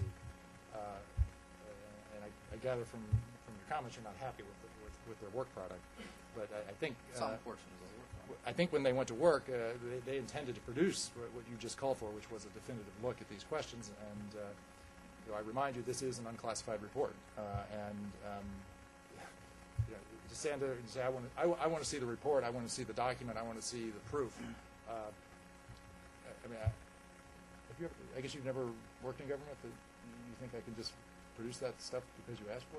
And I gather from your comments you're not happy with their work product. But I think
Some portions of the work product.
I think when they went to work, they intended to produce what you just called for, which was a definitive look at these questions. And I remind you, this is an unclassified report, to stand there and say, I want to see the report, I want to see the document, I want to see the proof. I guess you've never worked in government. You think I can just produce that stuff because you asked for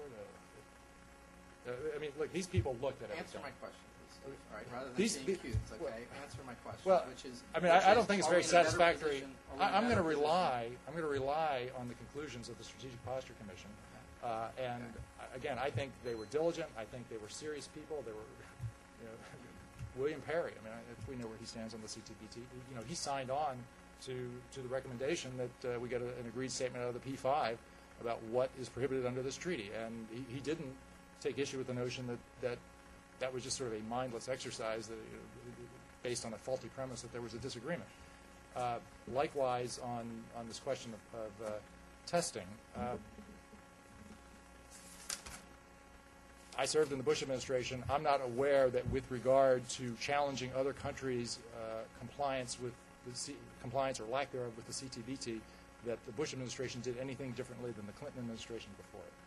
it? Look, these people looked at everything.
Answer my question, please. All right, rather than being cute, okay? Answer my question,
Well,
which is.
I don't think it's very
are we in a better
satisfactory.
position- are we in a
I'm going to
better position?
rely on the conclusions of the Strategic Posture Commission. Again, I think they were diligent. I think they were serious people. They were, William Perry. If we know where he stands on the CTBT, he signed on to the recommendation that we get an agreed statement out of the P5 about what is prohibited under this treaty, and he didn't take issue with the notion that was just sort of a mindless exercise that, based on a faulty premise that there was a disagreement. Likewise, on this question of testing, I served in the Bush administration. I'm not aware that with regard to challenging other countries' compliance with compliance or lack thereof with the CTBT, that the Bush administration did anything differently than the Clinton administration before it.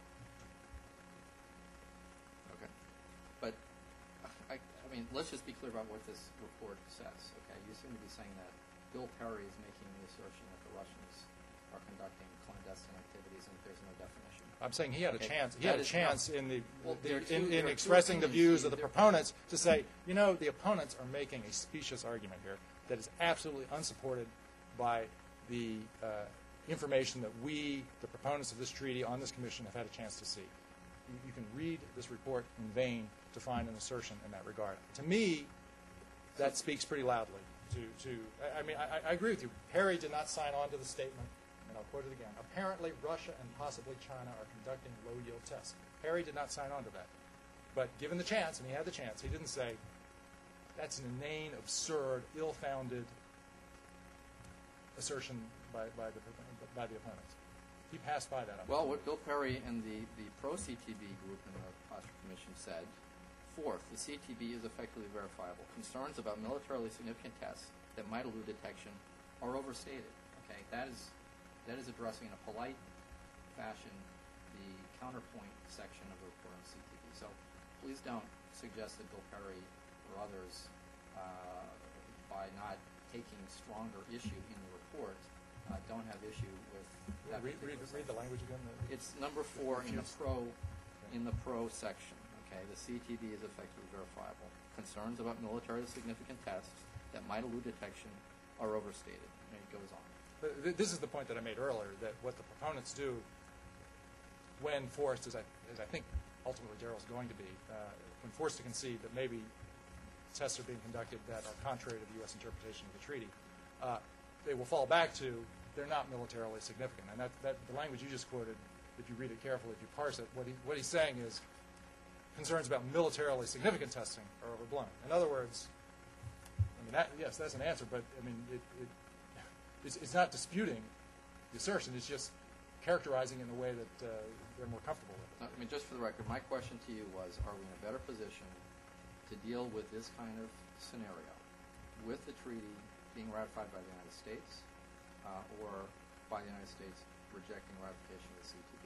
Okay. But, let's just be clear about what this report says, okay? You seem to be saying that Bill Perry is making the assertion that the Russians are conducting clandestine activities and that there's no definition.
I'm saying he had a chance. He
That
had a
is
chance
no.
in
There are two
expressing the
opinions.
views of the proponents to say, the opponents are making a specious argument here that is absolutely unsupported by the information that we, the proponents of this treaty on this commission, have had a chance to see. You can read this report in vain to find an assertion in that regard. To me, that speaks pretty loudly. I agree with you. Perry did not sign on to the statement, and I'll quote it again. Apparently, Russia and possibly China are conducting low-yield tests. Perry did not sign on to that. But given the chance, and he had the chance, he didn't say, that's an inane, absurd, ill-founded assertion by the opponents. He passed by that.
Well, what Bill Perry and the pro-CTB group in the Posture Commission said, fourth, the CTB is effectively verifiable. Concerns about militarily significant tests that might elude detection are overstated. Okay, that is addressing in a polite fashion the counterpoint section of the report on CTB. So please don't suggest that Bill Perry or others, by not taking stronger issue in the report, don't have issue with that.
Read the language again.
It's number 4 in the pro section. Okay, the CTB is effectively verifiable. Concerns about militarily significant tests that might elude detection are overstated. And it goes on.
This is the point that I made earlier, that what the proponents do when forced, as I think ultimately Daryl's going to be, when forced to concede that maybe tests are being conducted that are contrary to the U.S. interpretation of the treaty, they will fall back to they're not militarily significant. And that the language you just quoted, if you read it carefully, if you parse it, what he's saying is concerns about militarily significant testing are overblown. In other words, I mean, yes, that's an answer, but I mean, it's not disputing the assertion. It's just characterizing in a way that they're more comfortable with.
I mean, just for the record, my question to you was, are we in a better position to deal with this kind of scenario with the treaty being ratified by the United States or by the United States rejecting ratification of the CTB?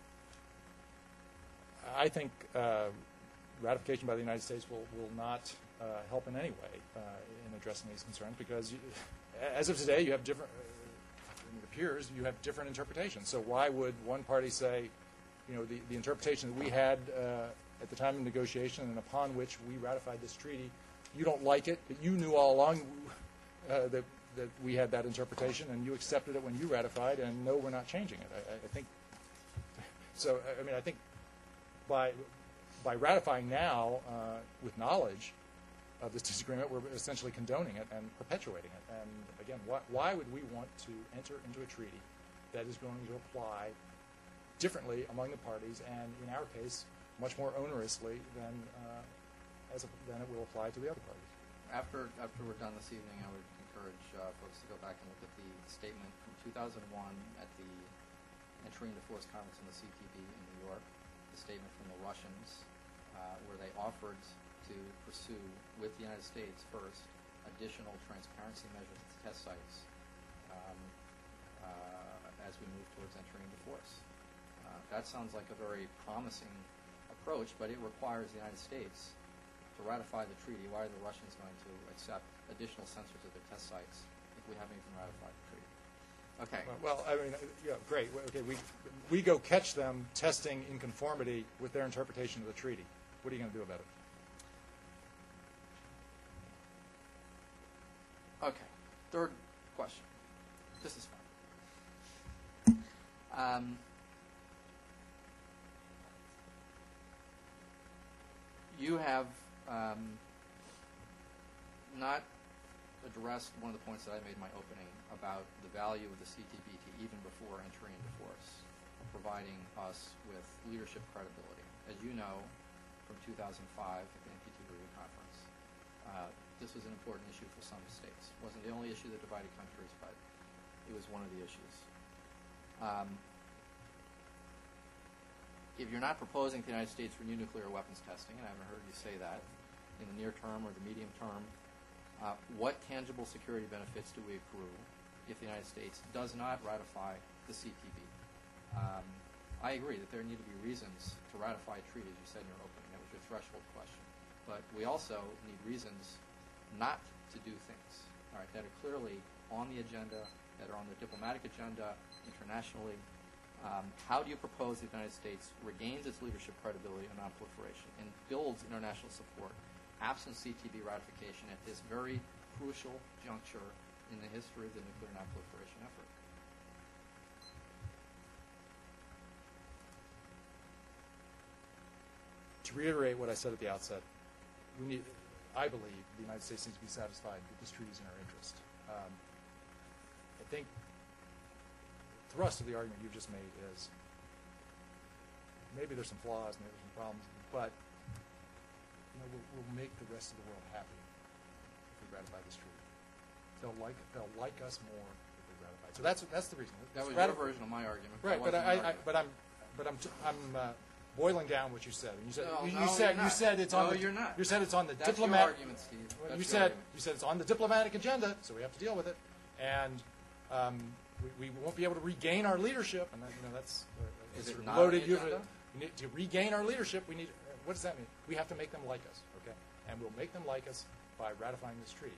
I think ratification by the United States will not help in any way in addressing these concerns because, as of today, you have different. It appears you have different interpretations. So why would one party say, you know, the interpretation that we had at the time of negotiation and upon which we ratified this treaty, you don't like it, but you knew all along that we had that interpretation and you accepted it when you ratified, and no, we're not changing it. I think so. I mean, I think by ratifying now with knowledge of this disagreement, we're essentially condoning it and perpetuating it. And again, why would we want to enter into a treaty that is going to apply differently among the parties, and in our case, much more onerously than it will apply to the other parties?
After we're done this evening, I would encourage folks to go back and look at the statement from 2001 at the entry into force conference in the CTB in New York, the statement from the Russians, where they offered to pursue with the United States first additional transparency measures at the test sites as we move towards entering into force. That sounds like a very promising approach, but it requires the United States to ratify the treaty. Why are the Russians going to accept additional sensors at their test sites if we haven't even ratified the treaty? Okay.
Well, I mean, yeah, great. Okay, we go catch them testing in conformity with their interpretation of the treaty. What are you going to do about it?
Okay. Third question. This is fun. You have not addressed one of the points that I made in my opening about the value of the CTBT even before entry into force, providing us with leadership credibility. As you know, from 2005 at the NPT Review Conference, this was an important issue for some states. It wasn't the only issue that divided countries, but it was one of the issues. If you're not proposing to the United States renew nuclear weapons testing, and I haven't heard you say that, in the near term or the medium term, what tangible security benefits do we accrue if the United States does not ratify the CTB? I agree that there need to be reasons to ratify a treaty, as you said in your opening. That was your threshold question. But we also need reasons not to do things, all right, that are clearly on the agenda, that are on the diplomatic agenda internationally. How do you propose the United States regains its leadership credibility on nonproliferation and builds international support absent CTB ratification at this very crucial juncture in the history of the nuclear nonproliferation effort?
To reiterate what I said at the outset, I believe the United States needs to be satisfied that this treaty is in our interest. I think the thrust of the argument you just made is maybe there's some flaws, maybe there's some problems, but we'll make the rest of the world happy if we ratify this treaty. They'll like us more if we ratify it. So that's the reason.
That was your version of my argument.
Right, but I'm boiling down what you said. And you said it's on.
No, you're not.
You said it's on the
That's
diplomat.
your argument, Steve. That's
You
your
said
argument.
it's on the diplomatic agenda, so we have to deal with it, and we won't be able to regain our leadership, and that's
Is
sort
it
of
not
loaded.
on the agenda?
To regain our leadership, we need. What does that mean? We have to make them like us, okay? And we'll make them like us by ratifying this treaty.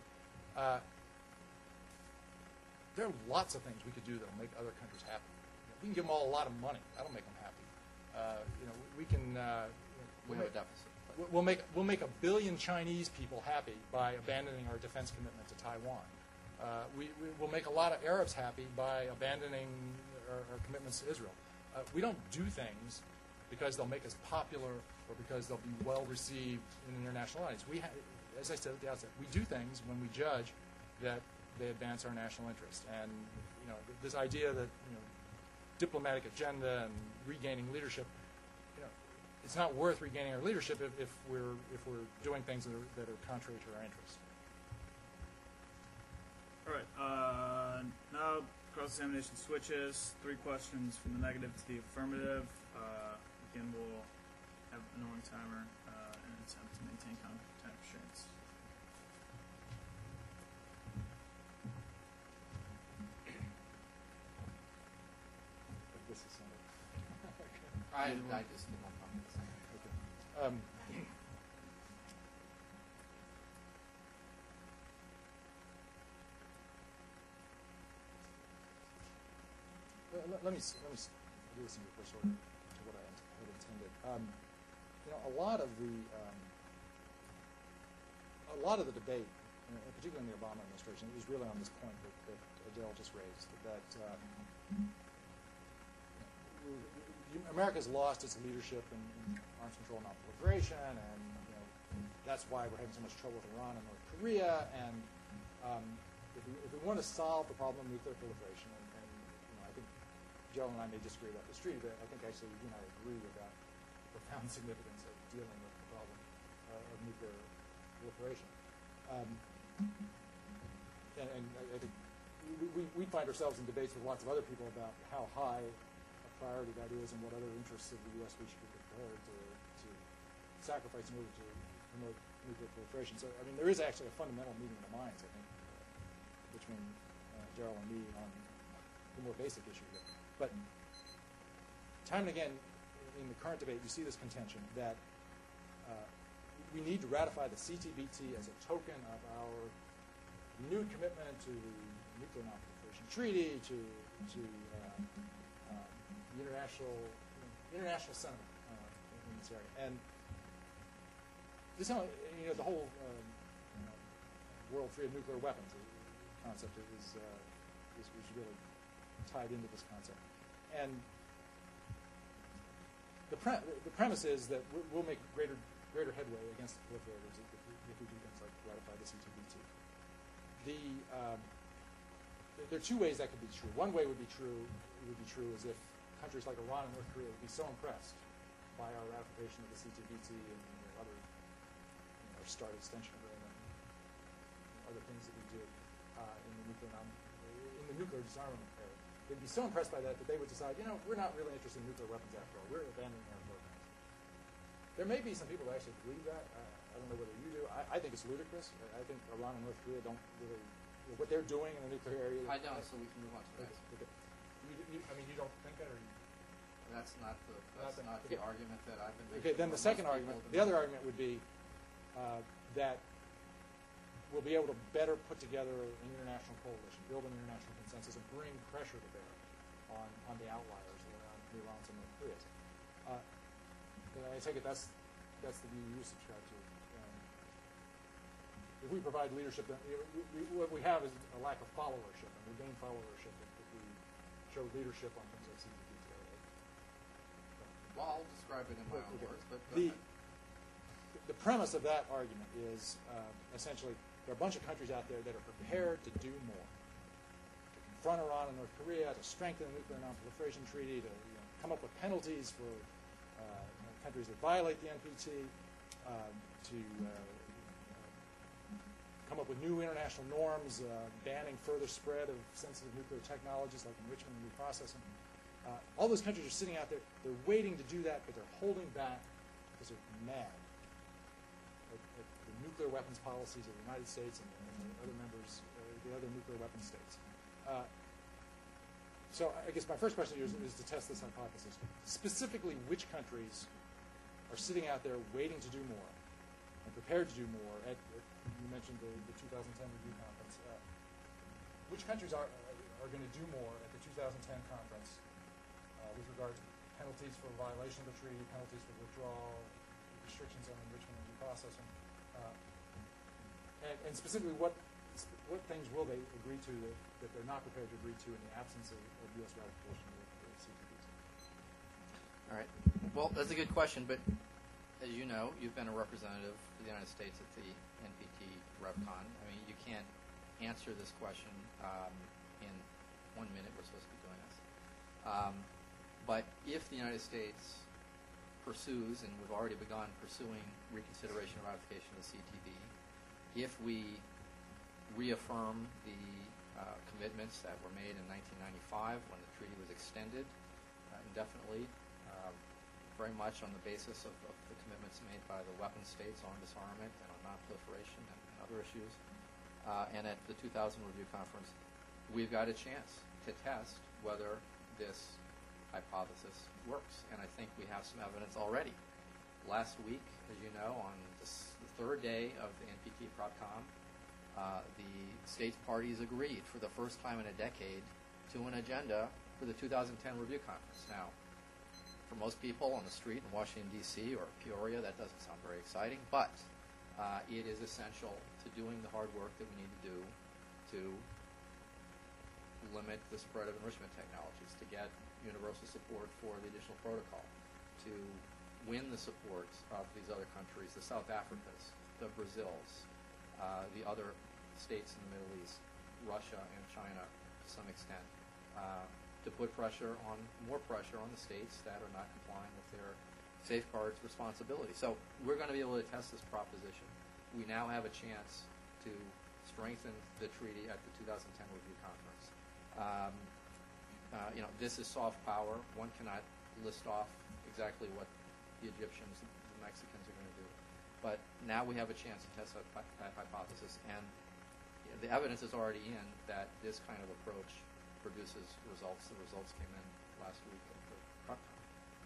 There are lots of things we could do that will make other countries happy. We can give them all a lot of money. That'll make them happy. We can.
We have a deficit. but-
We'll make 1 billion Chinese people happy by abandoning our defense commitment to Taiwan. We will make a lot of Arabs happy by abandoning our commitments to Israel. We don't do things because they'll make us popular or because they'll be well received in an international audience. As I said at the outset, we do things when we judge that they advance our national interest. And this idea that diplomatic agenda and regaining leadership, it's not worth regaining our leadership if we're doing things that are contrary to our interests.
All right. Now cross-examination switches. 3 questions from the negative to the affirmative. Again, we'll have an annoying timer in an attempt to maintain time constraints.
This is something.
I just did not comment.
Okay. Let me do this in reverse order to what I had intended. A lot of the debate, particularly in the Obama administration, is really on this point that Adele just raised, that America's lost its leadership in arms control and non-proliferation, and that's why we're having so much trouble with Iran and North Korea. And if we want to solve the problem of nuclear proliferation, and I think Joe and I may disagree about this treaty, but I think actually you and I agree about the profound significance of dealing with the problem of nuclear proliferation. And I think we find ourselves in debates with lots of other people about how high a priority that is and what other interests of the U.S. we should be prepared to sacrifice in order to promote nuclear proliferation. So, there is actually a fundamental meeting of the minds, I think, between Darrell and me on the more basic issue here. But time and again, in the current debate, you see this contention that we need to ratify the CTBT as a token of our renewed commitment to the Nuclear Non-Proliferation Treaty, to international sentiment in this area. And this, the whole world free of nuclear weapons concept is really tied into this concept. And the premise is that we'll make greater headway against the proliferators if we do things like ratify the CTBT. There are 2 ways that could be true. One way would be true is if countries like Iran and North Korea would be so impressed by our ratification of the CTBT and other our START extension agreement and other things that we do in the nuclear disarmament area. They'd be so impressed by that they would decide, we're not really interested in nuclear weapons after all. We're abandoning our programs. There may be some people that actually believe that. I don't know whether you do. I think it's ludicrous. I think Iran and North Korea don't really what they're doing in the nuclear area.
I don't, so we can move on to that.
Okay. You don't think that, or
that's not the argument that I've been making.
Okay, then the second argument, the other argument would be that we'll be able to better put together an international coalition, build an international consensus, and bring pressure to bear on the outliers around the Irans and North Koreas. I take it that's the view you subscribe to. If we provide leadership, then what we have is a lack of followership, and we gain followership if we show leadership on things like CTBT.
Well, I'll describe it in my own words, but
the premise of that argument is essentially there are a bunch of countries out there that are prepared to do more, to confront Iran and North Korea, to strengthen the Nuclear Non-Proliferation Treaty, to come up with penalties for countries that violate the NPT, to come up with new international norms, banning further spread of sensitive nuclear technologies like enrichment and reprocessing. All those countries are sitting out there. They're waiting to do that, but they're holding back because they're mad at the nuclear weapons policies of the United States and the other members, the other nuclear weapons states. So I guess my first question is to test this hypothesis. Specifically, which countries are sitting out there waiting to do more and prepared to do more? You mentioned the 2010 review conference. Which countries are going to do more at the 2010 conference with regard to penalties for violation of the treaty, penalties for withdrawal, restrictions on enrichment and reprocessing, and specifically what things will they agree to that they're not prepared to agree to in the absence of U.S. ratification of the CTBT?
All right. Well, that's a good question, but as you know, you've been a representative for the United States at the NPT RevCon. I mean, you can't answer this question in 1 minute. We're supposed to be doing this. But if the United States pursues, and we've already begun pursuing reconsideration and ratification of the CTB, if we reaffirm the commitments that were made in 1995 when the treaty was extended indefinitely, very much on the basis of the commitments made by the weapon states on disarmament and on non-proliferation and other issues, and at the 2000 review conference, we've got a chance to test whether this hypothesis works, and I think we have some evidence already. Last week, as you know, on the third day of the NPT PropCom, the states parties agreed for the first time in a decade to an agenda for the 2010 review conference. Now, for most people on the street in Washington, D.C. or Peoria, that doesn't sound very exciting, but it is essential to doing the hard work that we need to do to limit the spread of enrichment technologies, to get universal support for the additional protocol, to win the support of these other countries, the South Africas, the Brazils, the other states in the Middle East, Russia and China to some extent, to put more pressure on the states that are not complying with their safeguards responsibility. So we're going to be able to test this proposition. We now have a chance to strengthen the treaty at the 2010 review conference. This is soft power. One cannot list off exactly what the Egyptians, the Mexicans are going to do. But now we have a chance to test that hypothesis, and the evidence is already in that this kind of approach produces results. The results came in last week at the PropCon.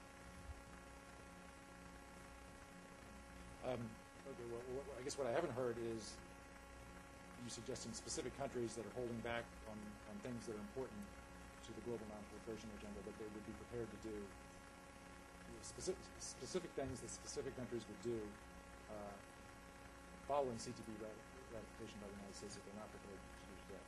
Okay, well, I guess what I haven't heard is you suggesting specific countries that are holding back on things that are important to the global non-proliferation agenda that they would be prepared to do. Specific things that specific countries would do following CTB ratification by the United States if they're not prepared to do that.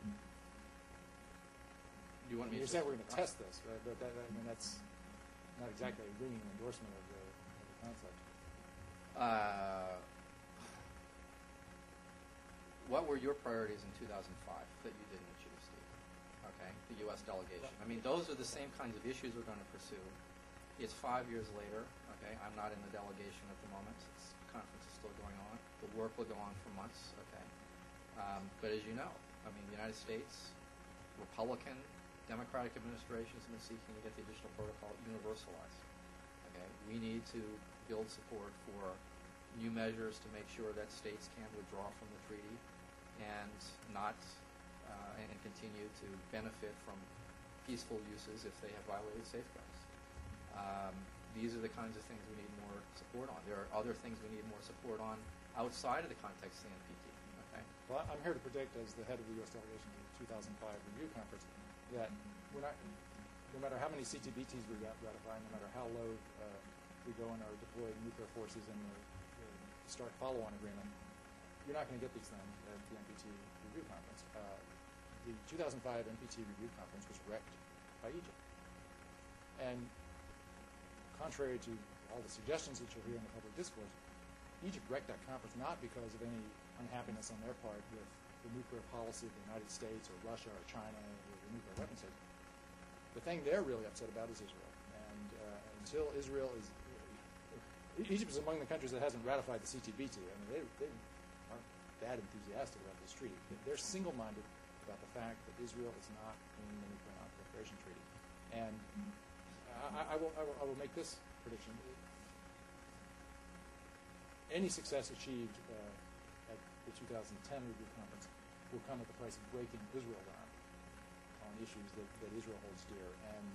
You want me
You're
to
saying we're going to test this, right? But that's not exactly a ringing endorsement of the concept.
What were your priorities in 2005 that you didn't achieve, Steve? Okay, the U.S. delegation. I mean, those are the same kinds of issues we're going to pursue. It's 5 years later. Okay, I'm not in the delegation at the moment. The conference is still going on. The work will go on for months. Okay, but as you know, I mean, the United States, Republican, Democratic administrations have been seeking to get the additional protocol universalized. Okay, we need to build support for new measures to make sure that states can withdraw from the treaty and not and continue to benefit from peaceful uses if they have violated safeguards. These are the kinds of things we need more support on. There are other things we need more support on outside of the context of the NPT. Okay?
Well, I'm here to predict, as the head of the U.S. delegation to the 2005 review conference, that we're not, no matter how many CTBTs we ratify, no matter how low we go in our deployed nuclear forces in the START follow-on agreement, you're not going to get these things at the NPT review conference. The 2005 NPT review conference was wrecked by Egypt. And contrary to all the suggestions that you'll hear in the public discourse, Egypt wrecked that conference not because of any unhappiness on their part with the nuclear policy of the United States or Russia or China or the nuclear weapons states. The thing they're really upset about is Israel. And until Israel is... Egypt is among the countries that hasn't ratified the CTBT. I mean, they aren't that enthusiastic about this treaty. They're single-minded about the fact that Israel is not in the nuclear non-proliferation treaty. And I will make this prediction. Any success achieved at the 2010 review conference will come at the price of breaking Israel's arm on issues that Israel holds dear. And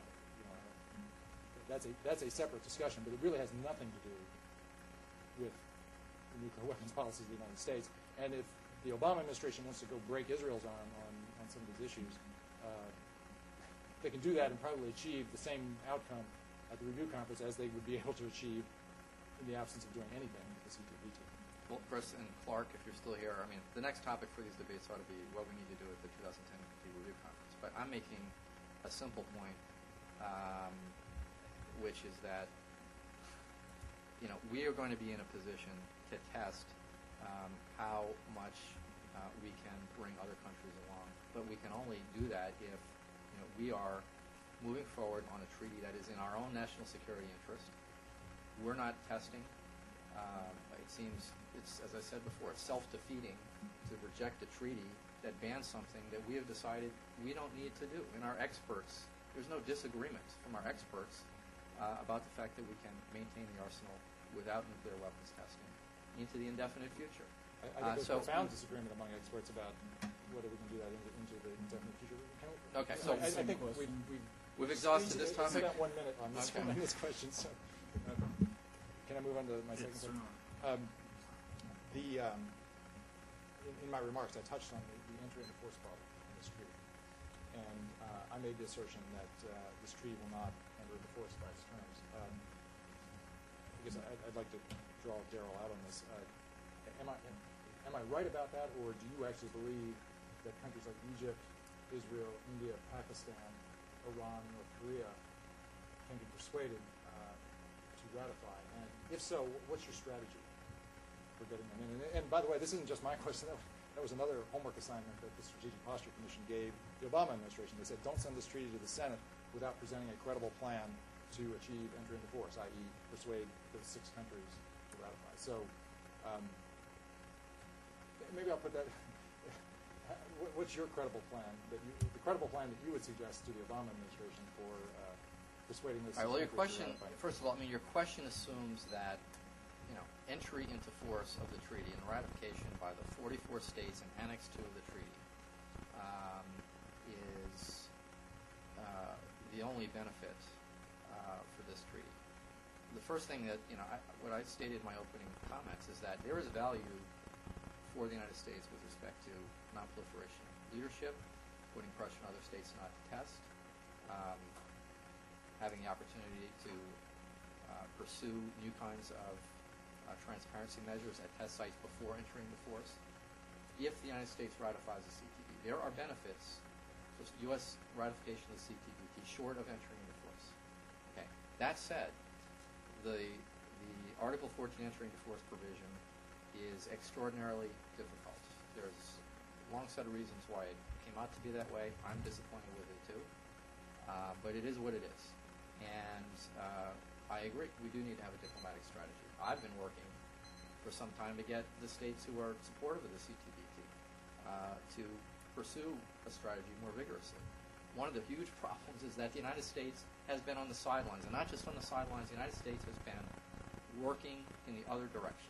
that's a separate discussion, but it really has nothing to do with the nuclear weapons policies of the United States. And if the Obama administration wants to go break Israel's arm on some of these issues, they can do that and probably achieve the same outcome at the review conference as they would be able to achieve in the absence of doing anything with the CTBT.
Well, Chris and Clark, if you're still here, I mean, the next topic for these debates ought to be what we need to do at the 2010 NPT review conference. But I'm making a simple point. which is that we are going to be in a position to test how much we can bring other countries along. But we can only do that if we are moving forward on a treaty that is in our own national security interest. We're not testing. It seems, as I said before, it's self-defeating to reject a treaty that bans something that we have decided we don't need to do. And our experts, there's no disagreement from our experts about the fact that we can maintain the arsenal without nuclear weapons testing into the indefinite future.
I think there's profound disagreement among experts about whether we can do that into the indefinite future.
Okay, so
I think
we've exhausted this topic.
Spent 1 minute on this,
Okay.
on this question. So, can I move on to my second question? In my remarks, I touched on the entry into force problem in this treaty, and I made the assertion that this treaty will not enter into force by its terms. I guess I'd like to draw Daryl out on this. Am I right about that, or do you actually believe that countries like Egypt, Israel, India, Pakistan, Iran, North Korea can be persuaded to ratify? And if so, what's your strategy for getting them in? And by the way, this isn't just my question. That was another homework assignment that the Strategic Posture Commission gave the Obama administration. They said, don't send this treaty to the Senate without presenting a credible plan to achieve entry into force, i.e. persuade those 6 countries to ratify. So maybe I'll put that. What's your credible plan the credible plan that you would suggest to the Obama administration for persuading this?
All right, well, your question, first of all, your question assumes that entry into force of the treaty and ratification by the 44 states and Annex 2 of the treaty is the only benefit for this treaty. The first thing that what I stated in my opening comments is that there is value for the United States with respect to non-proliferation leadership, putting pressure on other states not to test, having the opportunity to pursue new kinds of transparency measures at test sites before entering into force. If the United States ratifies the CTBT, there are benefits to U.S. ratification of the CTBT short of entering into force. Okay. That said, the Article 14 entry into force provision is extraordinarily difficult. There's a long set of reasons why it came out to be that way. I'm disappointed with it too, but it is what it is. And I agree, we do need to have a diplomatic strategy. I've been working for some time to get the states who are supportive of the CTBT to pursue a strategy more vigorously. One of the huge problems is that the United States has been on the sidelines, and not just on the sidelines, the United States has been working in the other direction.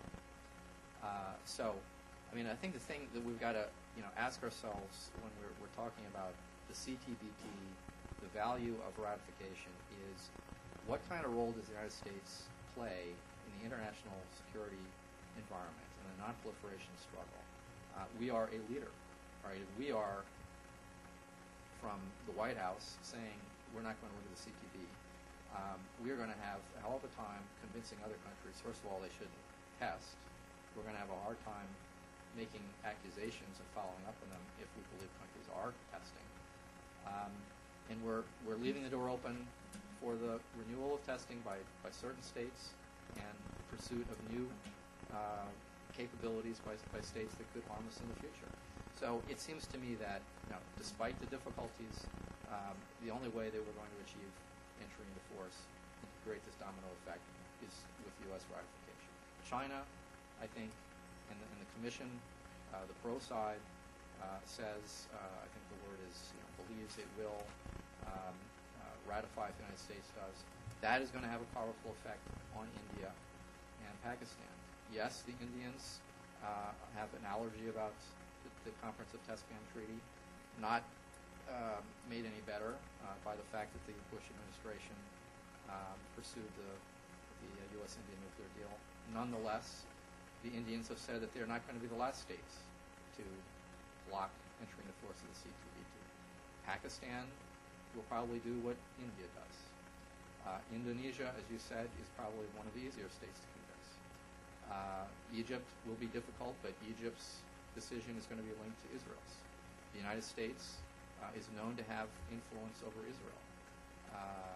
I think the thing that we've got to ask ourselves when we're talking about the CTBT, the value of ratification, is what kind of role does the United States play in the international security environment and the non-proliferation struggle? We are a leader, right? We are, from the White House, saying we're not going to look at the CTB. We are going to have a hell of a time convincing other countries, first of all, they shouldn't test. We're going to have a hard time making accusations and following up on them if we believe countries are testing. And we're leaving the door open for the renewal of testing by certain states and pursuit of new capabilities by states that could harm us in the future. So it seems to me that despite the difficulties, the only way that we're going to achieve entry into force and to create this domino effect is with U.S. ratification. China, I think, and the Commission, the pro side, says, I think the word is, believes it will ratify if the United States does. That is going to have a powerful effect on India and Pakistan. Yes, the Indians have an allergy about the Comprehensive Test Ban Treaty, not made any better by the fact that the Bush administration pursued the U.S.-India nuclear deal. Nonetheless, the Indians have said that they're not going to be the last states to block entry into force of the CTBT. Pakistan will probably do what India does. Indonesia, as you said, is probably one of the easier states to convince. Egypt will be difficult, but Egypt's decision is going to be linked to Israel's. The United States is known to have influence over Israel. And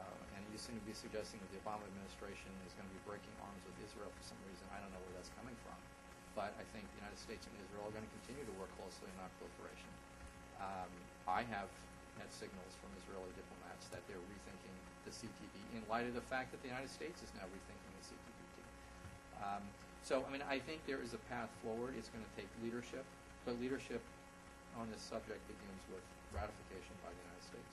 you seem to be suggesting that the Obama administration is going to be breaking arms with Israel for some reason. I don't know where that's coming from. But I think the United States and Israel are going to continue to work closely on non-proliferation. I have had signals from Israeli diplomats that they're rethinking the CTB in light of the fact that the United States is now rethinking the CTBT. So, I mean, I think there is a path forward. It's going to take leadership, but leadership on this subject begins with ratification by the United States.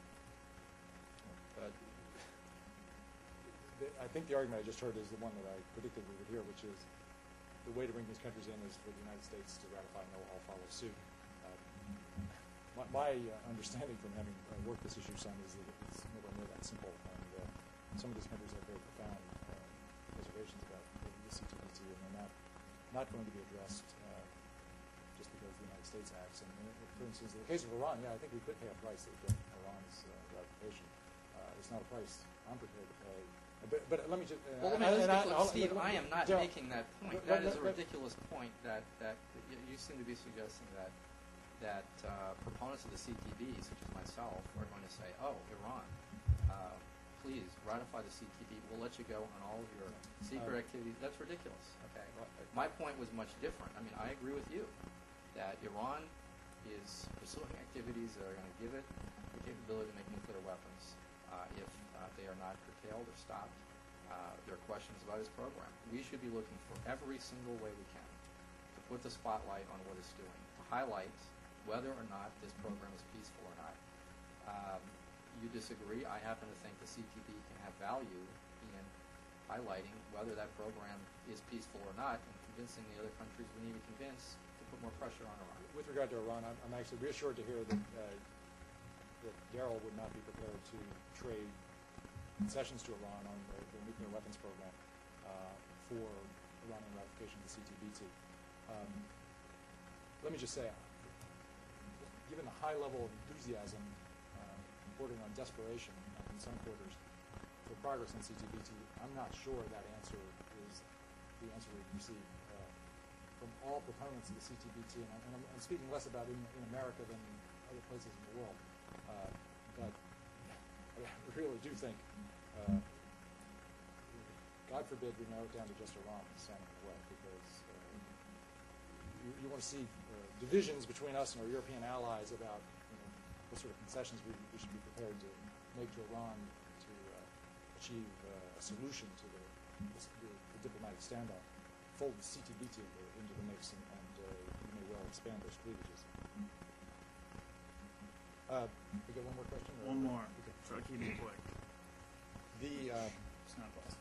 I think the argument I just heard is the one that I predicted we would hear, which is the way to bring these countries in is for the United States to ratify, and they'll all follow suit. My understanding from having worked this issue some is that it's nowhere near that simple, and some of these countries have very profound reservations about the CTBT, and they're not going to be addressed just because the United States acts. And for instance, in the case of Iran, yeah, I think we could pay a price to get Iran's ratification. It's not a price I'm prepared to pay. But let me just...
Steve, I am not making that point. That is a ridiculous point that you seem to be suggesting that proponents of the CTB, such as myself, are going to say, oh, Iran, please ratify the CTB. We'll let you go on all of your secret activities. That's ridiculous. Okay. My point was much different. I mean, I agree with you that Iran is pursuing activities that are going to give it the capability to make nuclear weapons if they are not curtailed or stopped. There are questions about his program. We should be looking for every single way we can to put the spotlight on what it's doing, to highlight whether or not this program is peaceful or not. You disagree. I happen to think the CTB can have value in highlighting whether that program is peaceful or not and convincing the other countries we need to convince to put more pressure on Iran.
With regard to Iran, I'm actually reassured to hear that Darrell would not be prepared to trade concessions to Iran on the nuclear weapons program for Iranian ratification of the CTBT. Let me just say, given the high level of enthusiasm bordering on desperation in some quarters for progress in CTBT, I'm not sure that answer is the answer we've received from all proponents of the CTBT, and I'm speaking less about in America than other places in the world. But I really do think, God forbid we narrow it down to just Iran standing in the way, because you want to see divisions between us and our European allies about what sort of concessions we should be prepared to make to Iran to achieve a solution to the diplomatic standoff. Fold the CTBT into the mix, and you may well expand those cleavages. We got one more question?
One more.
Okay.
Try to keep it quick. It's not possible.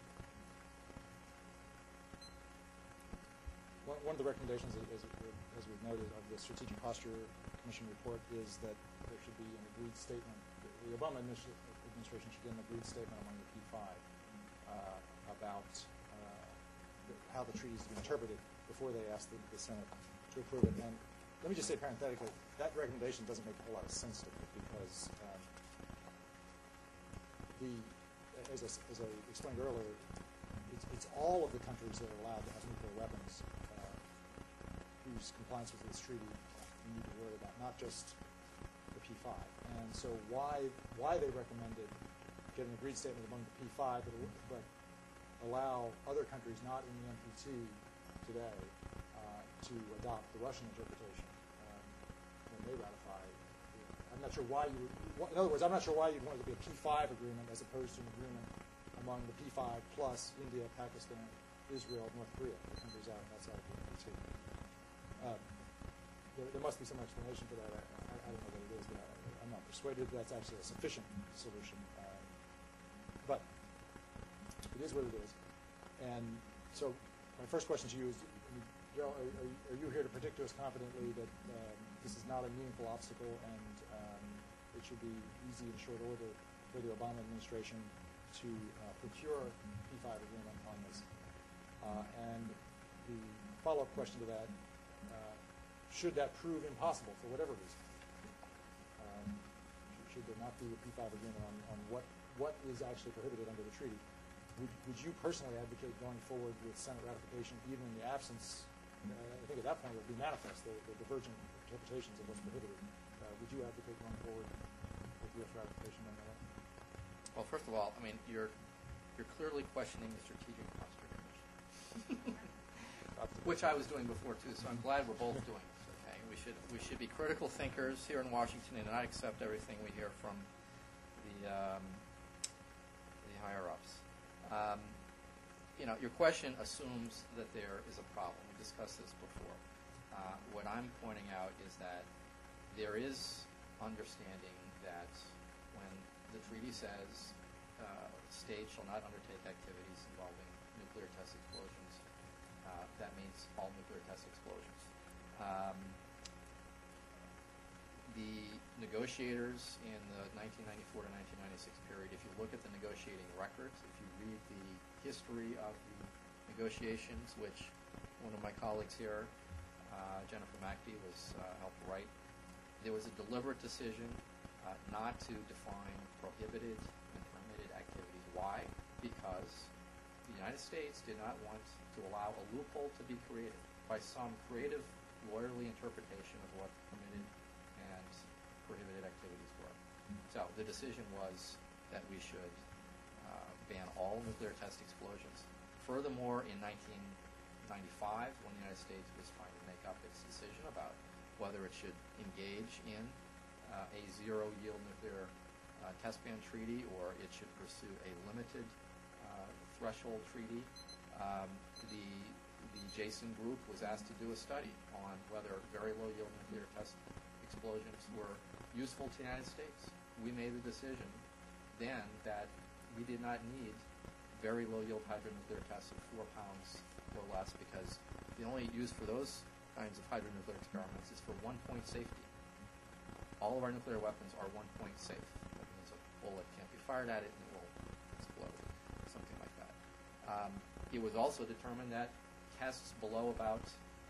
One of the recommendations, as we've noted, of the Strategic Posture Commission report is that there should be an agreed statement. The Obama administration should get an agreed statement among the P5 about how the treaty is to be interpreted before they ask the Senate to approve it. And let me just say parenthetically, that recommendation doesn't make a whole lot of sense to me, because as I explained earlier, it's all of the countries that are allowed to have nuclear weapons whose compliance with this treaty we need to worry about, not just the P5. And so why they recommended getting an agreed statement among the P5, but allow other countries not in the NPT today to adopt the Russian interpretation when they ratify. I'm not sure why you would, in other words, I'm not sure why you'd want it to be a P5 agreement as opposed to an agreement among the P5 plus India, Pakistan, Israel, North Korea, the countries outside of the NPT. There must be some explanation for that. I don't know what it is, but I'm not persuaded that's actually a sufficient solution. But it is what it is. And so my first question to you is, Gerald, are you here to predict to us confidently that this is not a meaningful obstacle, and it should be easy and short order for the Obama administration to procure a P5 agreement on this? And the follow-up question to that, should that prove impossible for whatever reason? Should there not be a P5 agreement on what is actually prohibited under the treaty? Would you personally advocate going forward with Senate ratification even in the absence, I think at that point it would be manifest, the divergent interpretations of what's prohibited. Would you advocate going forward with U.S. ratification on that?
Well, first of all, I mean, you're clearly questioning the strategic posture, which I was doing before too. So I'm glad we're both doing this. Okay, we should be critical thinkers here in Washington and not accept everything we hear from the higher ups. Your question assumes that there is a problem. We discussed this before. What I'm pointing out is that there is understanding that when the treaty says states shall not undertake activities involving nuclear test explosions, that means all nuclear test explosions. The negotiators in the 1994 to 1996 period, if you look at the negotiating records, if you read the history of the negotiations, which one of my colleagues here, Jennifer McAfee, was helped write, there was a deliberate decision not to define prohibited and permitted activities. Why? Because the United States did not want to allow a loophole to be created by some creative, lawyerly interpretation of what permitted and prohibited activities were. So the decision was that we should ban all nuclear test explosions. Furthermore, in 1995, when the United States was trying to make up its decision about whether it should engage in a zero-yield nuclear test ban treaty or it should pursue a limited threshold treaty, the Jason group was asked to do a study on whether very low-yield nuclear test explosions were useful to the United States. We made the decision then that we did not need very low-yield hydronuclear tests of 4 pounds or less because the only use for those kinds of hydronuclear experiments is for 1-point safety. All of our nuclear weapons are 1-point safe. That means a bullet can't be fired at it and it will explode, something like that. It was also determined that tests below about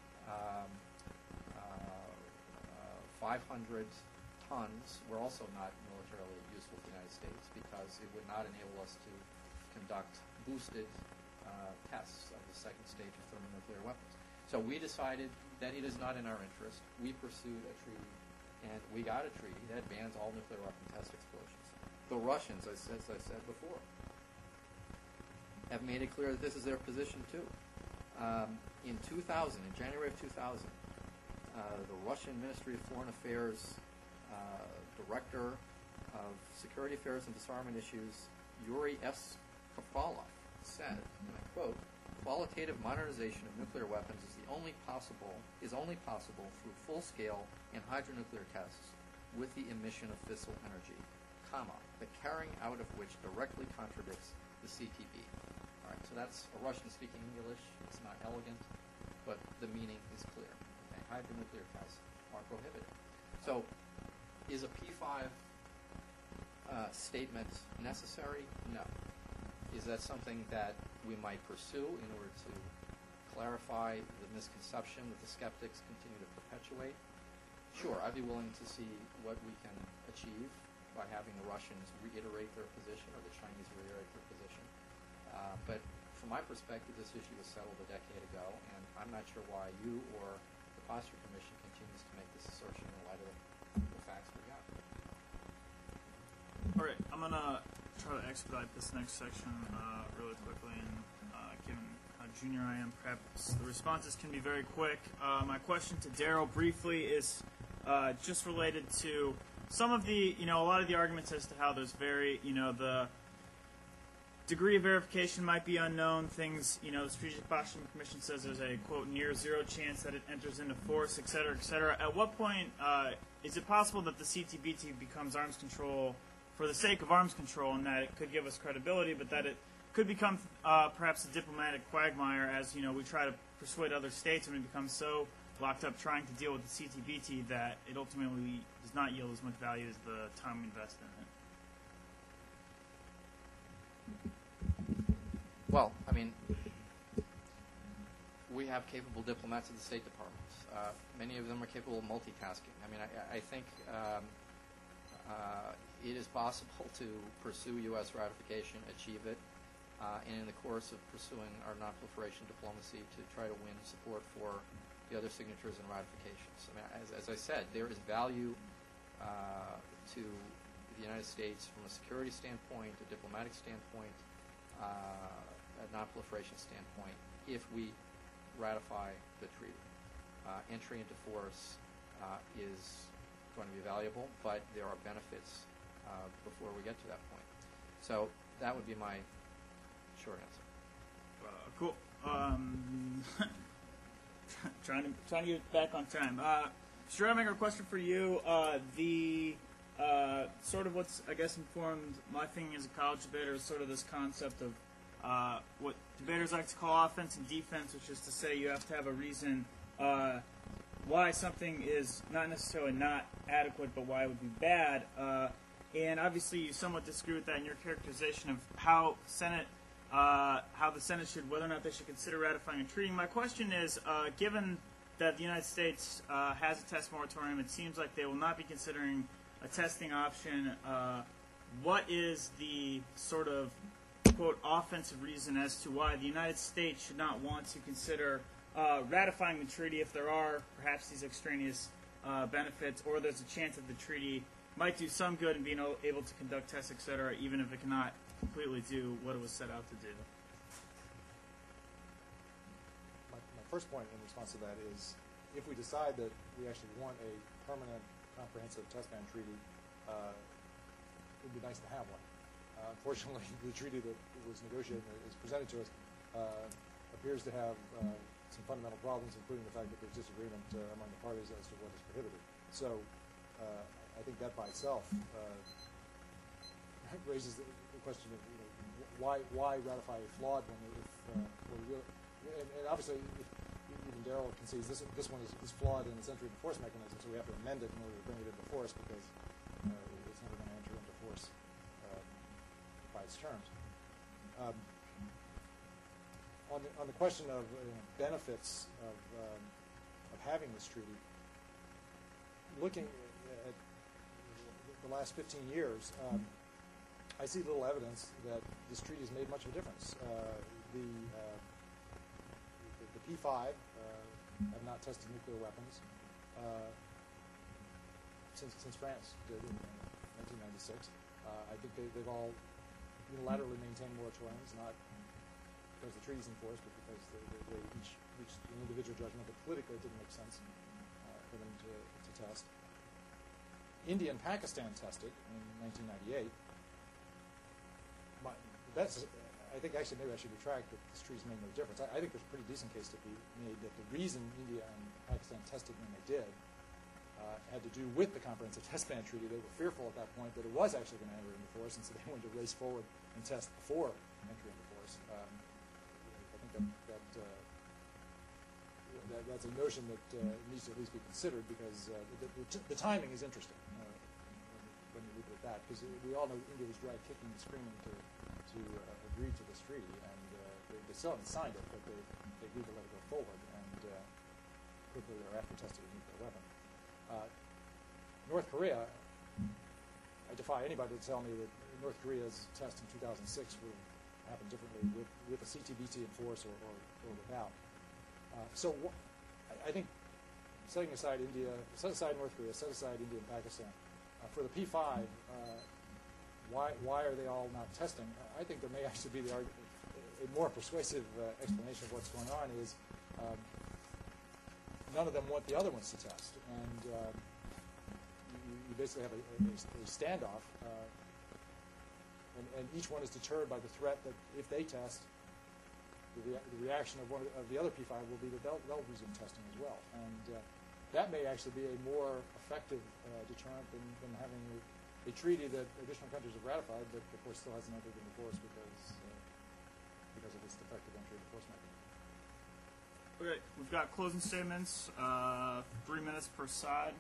500 tons were also not militarily useful to the United States because it would not enable us to conduct boosted tests of the second stage of thermonuclear weapons. So we decided that it is not in our interest. We pursued a treaty, and we got a treaty that bans all nuclear weapon test explosions. The Russians, as I said before, have made it clear that this is their position too. In January of 2000, the Russian Ministry of Foreign Affairs Director of Security Affairs and Disarmament Issues, Yuri S. Kapalov, said, and I quote, "Qualitative modernization of nuclear weapons is only possible through full-scale and hydronuclear tests with the emission of fissile energy, the carrying out of which directly contradicts the CTB." All right, so that's a Russian speaking English. It's not elegant, but the meaning is clear. Okay? Hydronuclear tests are prohibited. So, is a P5 statement necessary? No. Is that something that we might pursue in order to clarify the misconception that the skeptics continue to perpetuate? Sure, I'd be willing to see what we can achieve by having the Russians reiterate their position or the Chinese reiterate their position. But from my perspective, this issue was settled a decade ago, and I'm not sure why you or the Posture Commission continues to make this assertion in light of the facts we got.
All right, I'm going to try to expedite this next section really quickly, and given how junior I am, perhaps the responses can be very quick. My question to Daryl briefly is just related to some of the, a lot of the arguments as to how there's the degree of verification might be unknown. Things, the Strategic Posture Commission says there's a, quote, near zero chance that it enters into force, et cetera, et cetera. At what point is it possible that the CTBT becomes arms control for the sake of arms control, and that it could give us credibility, but that it could become perhaps a diplomatic quagmire as, we try to persuade other states, and we become so locked up trying to deal with the CTBT that it ultimately does not yield as much value as the time we invest in it?
Well, I mean, we have capable diplomats at the State Department. Many of them are capable of multitasking. I mean, I think it is possible to pursue U.S. ratification, achieve it, and in the course of pursuing our non-proliferation diplomacy to try to win support for the other signatures and ratifications. I mean, as I said, there is value to the United States from a security standpoint, a diplomatic standpoint, a non-proliferation standpoint, if we ratify the treaty. Entry into force is going to be valuable, but there are benefits before we get to that point. So that would be my short answer.
Cool. Trying to get back on time. Stramaker, a question for you. The sort of what's, I guess, informed my thinking as a college debater is sort of this concept of what debaters like to call offense and defense, which is to say you have to have a reason why something is not necessarily not adequate, but why it would be bad. And obviously, you somewhat disagree with that in your characterization of how the Senate should, whether or not they should consider ratifying a treaty. My question is, given that the United States has a test moratorium, it seems like they will not be considering a testing option. What is the sort of, quote, offensive reason as to why the United States should not want to consider ratifying the treaty if there are perhaps these extraneous benefits, or there's a chance that the treaty might do some good in being able to conduct tests, et cetera, even if it cannot completely do what it was set out to do?
My first point in response to that is, if we decide that we actually want a permanent, comprehensive test ban treaty, it would be nice to have one. Unfortunately, the treaty that was negotiated and is presented to us appears to have some fundamental problems, including the fact that there's disagreement among the parties as to what is prohibited. So I think that by itself raises the question of why ratify a flawed one and obviously even Darrell concedes this one is flawed in its entry into force mechanism, so we have to amend it in order to bring it into force because it's never going to enter into force by its terms. On the question of benefits of having this treaty, looking at the last 15 years, I see little evidence that this treaty has made much of a difference. The P5 have not tested nuclear weapons since France did in 1996. I think they've all unilaterally maintained moratoriums, not because the treaty's enforced, but because they each reached an individual judgment that politically it didn't make sense for them to test. India and Pakistan tested in 1998. I think actually maybe I should retract that this treaty's made no difference. I think there's a pretty decent case to be made that the reason India and Pakistan tested when they did had to do with the Comprehensive Test Ban Treaty. They were fearful at that point that it was actually going to enter into force, and so they wanted to race forward and test before entry into force. I think that's a notion that needs to at least be considered because the timing is interesting when you leave it at that, because we all know India was dragged kicking and screaming to agree to this treaty, and they still haven't signed it, but they agreed to let it go forward, and quickly thereafter tested a nuclear weapon. North Korea, I defy anybody to tell me that North Korea's test in 2006 would happen differently with a CTBT in force or without. So I think setting aside set aside North Korea, set aside India and Pakistan, for the P5, why are they all not testing? I think there may actually be a more persuasive explanation of what's going on is none of them want the other ones to test, and you basically have a standoff, and each one is deterred by the threat that if they test, the reaction of one of the other P5 will be that they'll resume testing as well, and that may actually be a more effective deterrent than having a treaty that additional countries have ratified, but of course still hasn't entered into force because of its defective entry into force mechanism.
Okay, we've got closing statements, 3 minutes per side.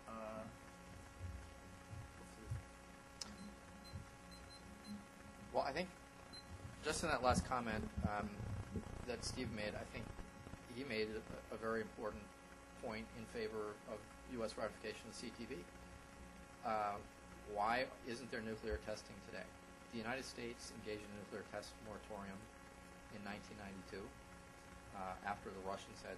Well, I think just in that last comment that Steve made, I think he made a very important point in favor of U.S. ratification of CTB. Why isn't there nuclear testing today? The United States engaged in a nuclear test moratorium in 1992 after the Russians had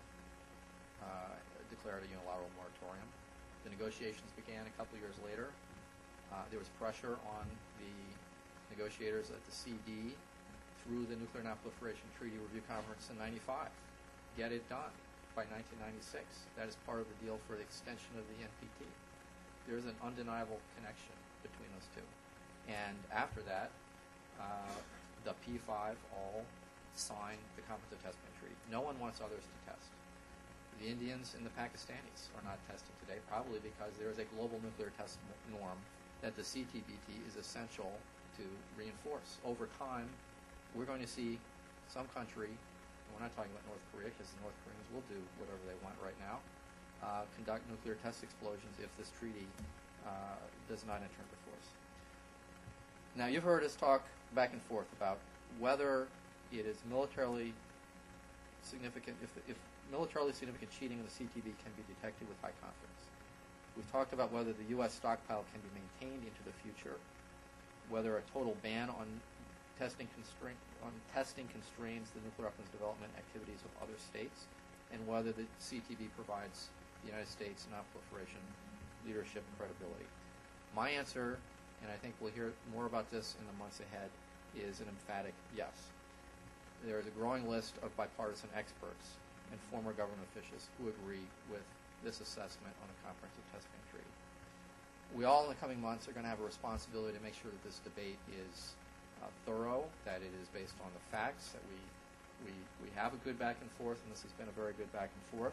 declared a unilateral moratorium. The negotiations began a couple years later, There was pressure on the negotiators at the CD through the Nuclear Non-Proliferation Treaty Review Conference in '95. Get it done by 1996. That is part of the deal for the extension of the NPT. There is an undeniable connection between those two. And after that, the P5 all signed the Comprehensive Test Ban Treaty. No one wants others to test. The Indians and the Pakistanis are not testing today, probably because there is a global nuclear test norm that the CTBT is essential to reinforce. Over time, we're going to see some country, and we're not talking about North Korea, because the North Koreans will do whatever they want right now, conduct nuclear test explosions if this treaty does not enter into force. Now, you've heard us talk back and forth about whether it is militarily significant, if militarily significant cheating in the CTB can be detected with high confidence. We've talked about whether the U.S. stockpile can be maintained into the future, whether a total ban on testing constrains the nuclear weapons development activities of other states, and whether the CTB provides the United States non-proliferation leadership credibility. My answer, and I think we'll hear more about this in the months ahead, is an emphatic yes. There is a growing list of bipartisan experts and former government officials who agree with this assessment on a comprehensive test ban treaty. We all in the coming months are going to have a responsibility to make sure that this debate is thorough, that it is based on the facts, that we have a good back and forth, and this has been a very good back and forth,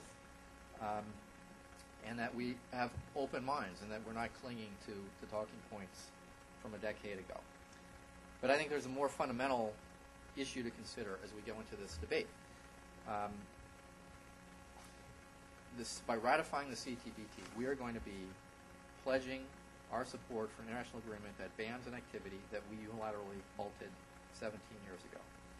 and that we have open minds and that we're not clinging to talking points from a decade ago. But I think there's a more fundamental issue to consider as we go into this debate. By ratifying the CTBT, we are going to be pledging our support for an international agreement that bans an activity that we unilaterally halted 17 years ago.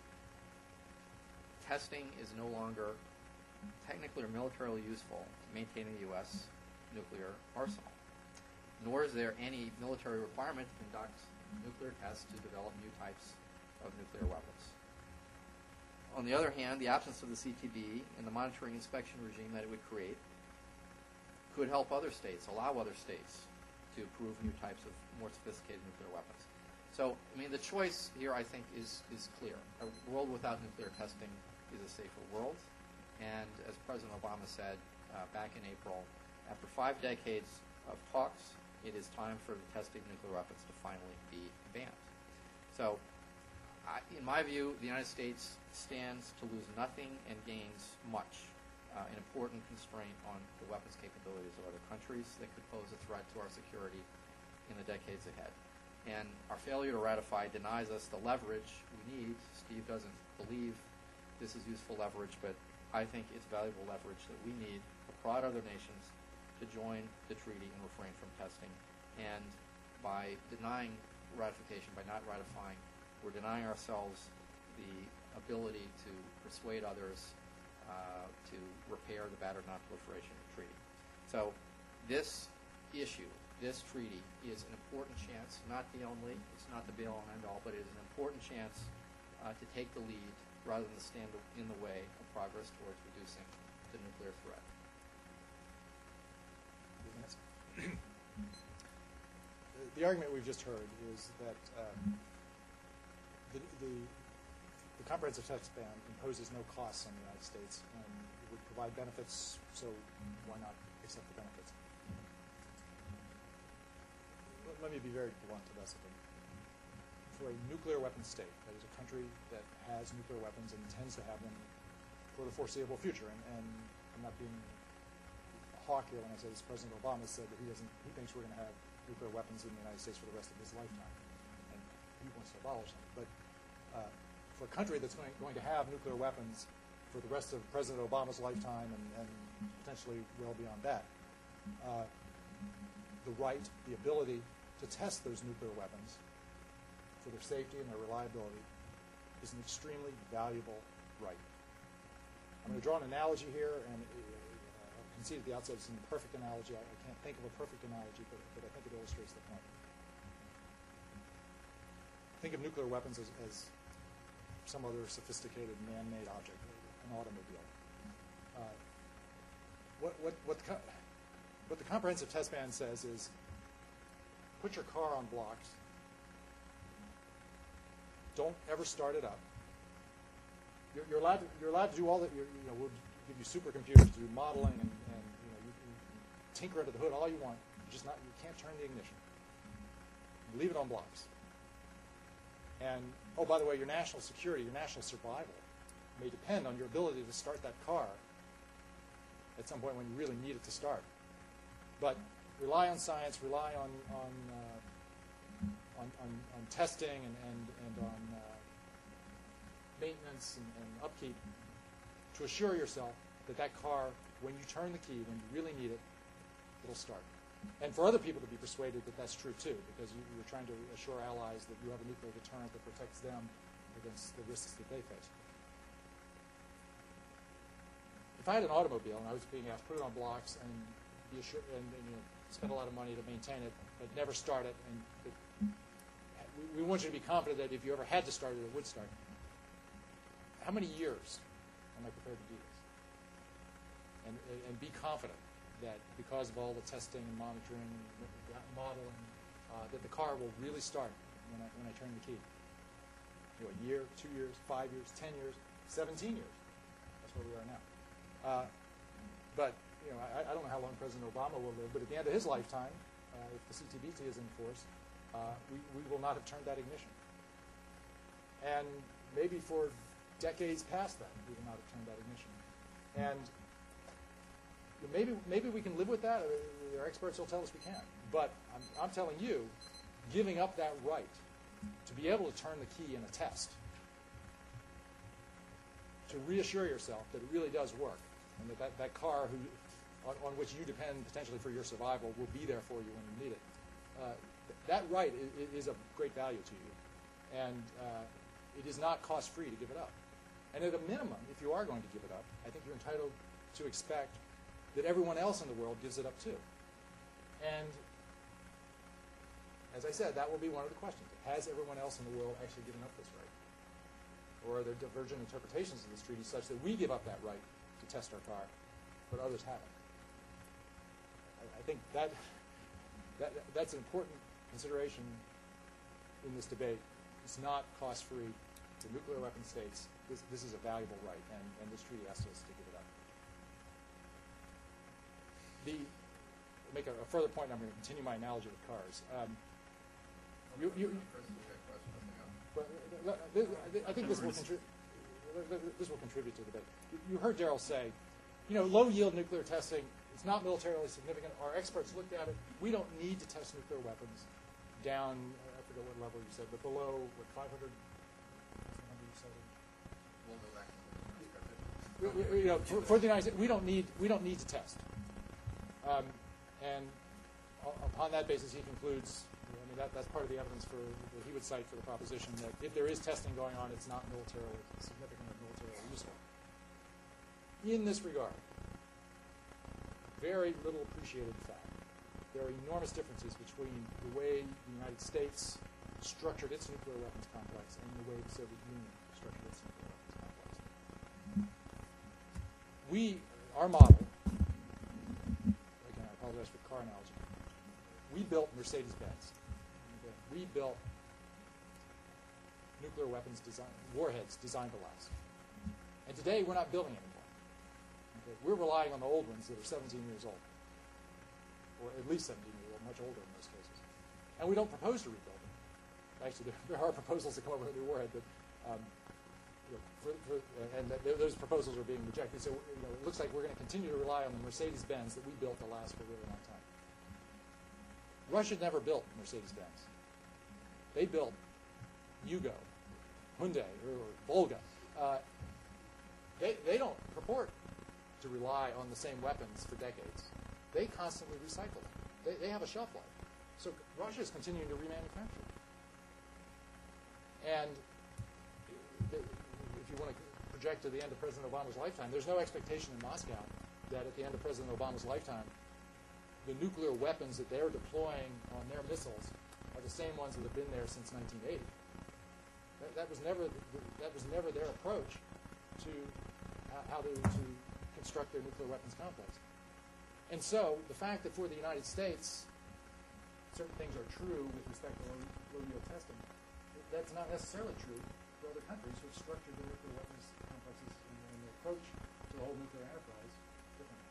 Testing is no longer technically or militarily useful to maintaining the U.S. nuclear arsenal, nor is there any military requirement to conduct nuclear tests to develop new types of nuclear weapons. On the other hand, the absence of the CTB and the monitoring inspection regime that it would create could help other states, allow other states to approve new types of more sophisticated nuclear weapons. So, I mean, the choice here, I think, is clear. A world without nuclear testing is a safer world. And as President Obama said back in April, after 5 decades of talks, it is time for the testing of nuclear weapons to finally be banned. So, in my view, the United States stands to lose nothing and gains much, an important constraint on the weapons capabilities of other countries that could pose a threat to our security in the decades ahead. And our failure to ratify denies us the leverage we need. Steve doesn't believe this is useful leverage, but I think it's valuable leverage that we need to prod other nations to join the treaty and refrain from testing. And by denying ratification, by not ratifying, we're denying ourselves the ability to persuade others to repair the battered non-proliferation treaty. So this issue, this treaty, is an important chance, not the only, it's not the be-all and end-all, but it is an important chance to take the lead rather than stand in the way of progress towards reducing the nuclear threat.
The argument we've just heard is that the comprehensive test ban imposes no costs on the United States and it would provide benefits, so why not accept the benefits? Let me be very blunt about something. For a nuclear weapons state, that is a country that has nuclear weapons and intends to have them for the foreseeable future, and I'm not being a hawk here when I say this, President Obama said that he thinks we're going to have nuclear weapons in the United States for the rest of his lifetime, and he wants to abolish them. But for a country that's going to have nuclear weapons for the rest of President Obama's lifetime and potentially well beyond that, the right, the ability to test those nuclear weapons for their safety and their reliability is an extremely valuable right. I'm going to draw an analogy here, and I'll concede at the outset it's an imperfect analogy. I can't think of a perfect analogy, but I think it illustrates the point. Think of nuclear weapons as some other sophisticated man-made object, an automobile. What the comprehensive test ban says is put your car on blocks. Don't ever start it up. You're allowed to do all that. We'll give you supercomputers to do modeling and you can tinker under the hood all you want. You can't turn the ignition. Leave it on blocks. And oh, by the way, your national security, your national survival may depend on your ability to start that car at some point when you really need it to start. But rely on science, rely on testing and on maintenance and upkeep to assure yourself that car, when you turn the key, when you really need it, it'll start. And for other people to be persuaded that that's true too, because you're trying to assure allies that you have a nuclear deterrent that protects them against the risks that they face. If I had an automobile and I was being asked to put it on blocks and be assured, and spend a lot of money to maintain it, but never start it, and we want you to be confident that if you ever had to start it, it would start. How many years am I prepared to do this? And be confident that because of all the testing and monitoring and modeling, that the car will really start when I turn the key. A year, 2 years, 5 years, 10 years, 17 years. That's where we are now. But I don't know how long President Obama will live, but at the end of his lifetime, if the CTBT is in force, we will not have turned that ignition. And maybe for decades past that, we will not have turned that ignition. And maybe we can live with that. Our experts will tell us we can. But I'm telling you, giving up that right to be able to turn the key in a test, to reassure yourself that it really does work, and that car on which you depend potentially for your survival will be there for you when you need it. That right is of great value to you. And it is not cost-free to give it up. And at a minimum, if you are going to give it up, I think you're entitled to expect that everyone else in the world gives it up too. And as I said, that will be one of the questions. Has everyone else in the world actually given up this right? Or are there divergent interpretations of this treaty such that we give up that right to test our car, but others haven't? I think that's an important consideration in this debate. It's not cost-free to nuclear weapon states. This is a valuable right, and this treaty asks us to give it up. Make a further point, and I'm going to continue my analogy with cars. I think this will contribute to the debate. You heard Darrell say, low-yield nuclear testing, it's not militarily significant. Our experts looked at it. We don't need to test nuclear weapons down, I forget what level you said, but below, 500? For the United States, we don't need to test. And upon that basis, he concludes, that's part of the evidence that he would cite for the proposition that if there is testing going on, it's not militarily significant or militarily useful. In this regard, very little appreciated fact, there are enormous differences between the way the United States structured its nuclear weapons complex and the way the Soviet Union structured its nuclear weapons complex. Our model, again, I apologize for the car analogy, we built Mercedes-Benz. Okay? We built nuclear weapons warheads designed to last. And today, we're not building anymore. Okay? We're relying on the old ones that are 17 years old, or at least 17 years old, much older in most cases. And we don't propose to rebuild them. Actually, there are proposals to come up with a new warhead, but those proposals are being rejected. So it looks like we're going to continue to rely on the Mercedes-Benz that we built to last for a really long time. Russia never built Mercedes-Benz. They built Yugo, Hyundai, or Volga. They don't purport to rely on the same weapons for decades. They constantly recycle them. They have a shelf life. So Russia is continuing to remanufacture. And if you want to project to the end of President Obama's lifetime, there's no expectation in Moscow that at the end of President Obama's lifetime, the nuclear weapons that they're deploying on their missiles are the same ones that have been there since 1980. That was never their approach to how to construct their nuclear weapons complex. And so the fact that for the United States certain things are true with respect to low yield testing, that's not necessarily true for other countries who've structured their nuclear weapons complexes and their approach to the whole nuclear enterprise differently.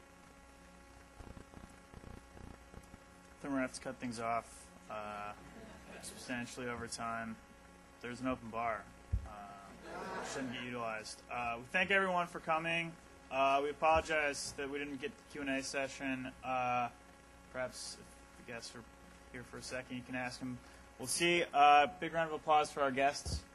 Then we're going to have to cut things off substantially over time. There's an open bar. Shouldn't get utilized. We thank everyone for coming. We apologize that we didn't get the Q&A session. Perhaps if the guests are here for a second, you can ask them. We'll see. Big round of applause for our guests.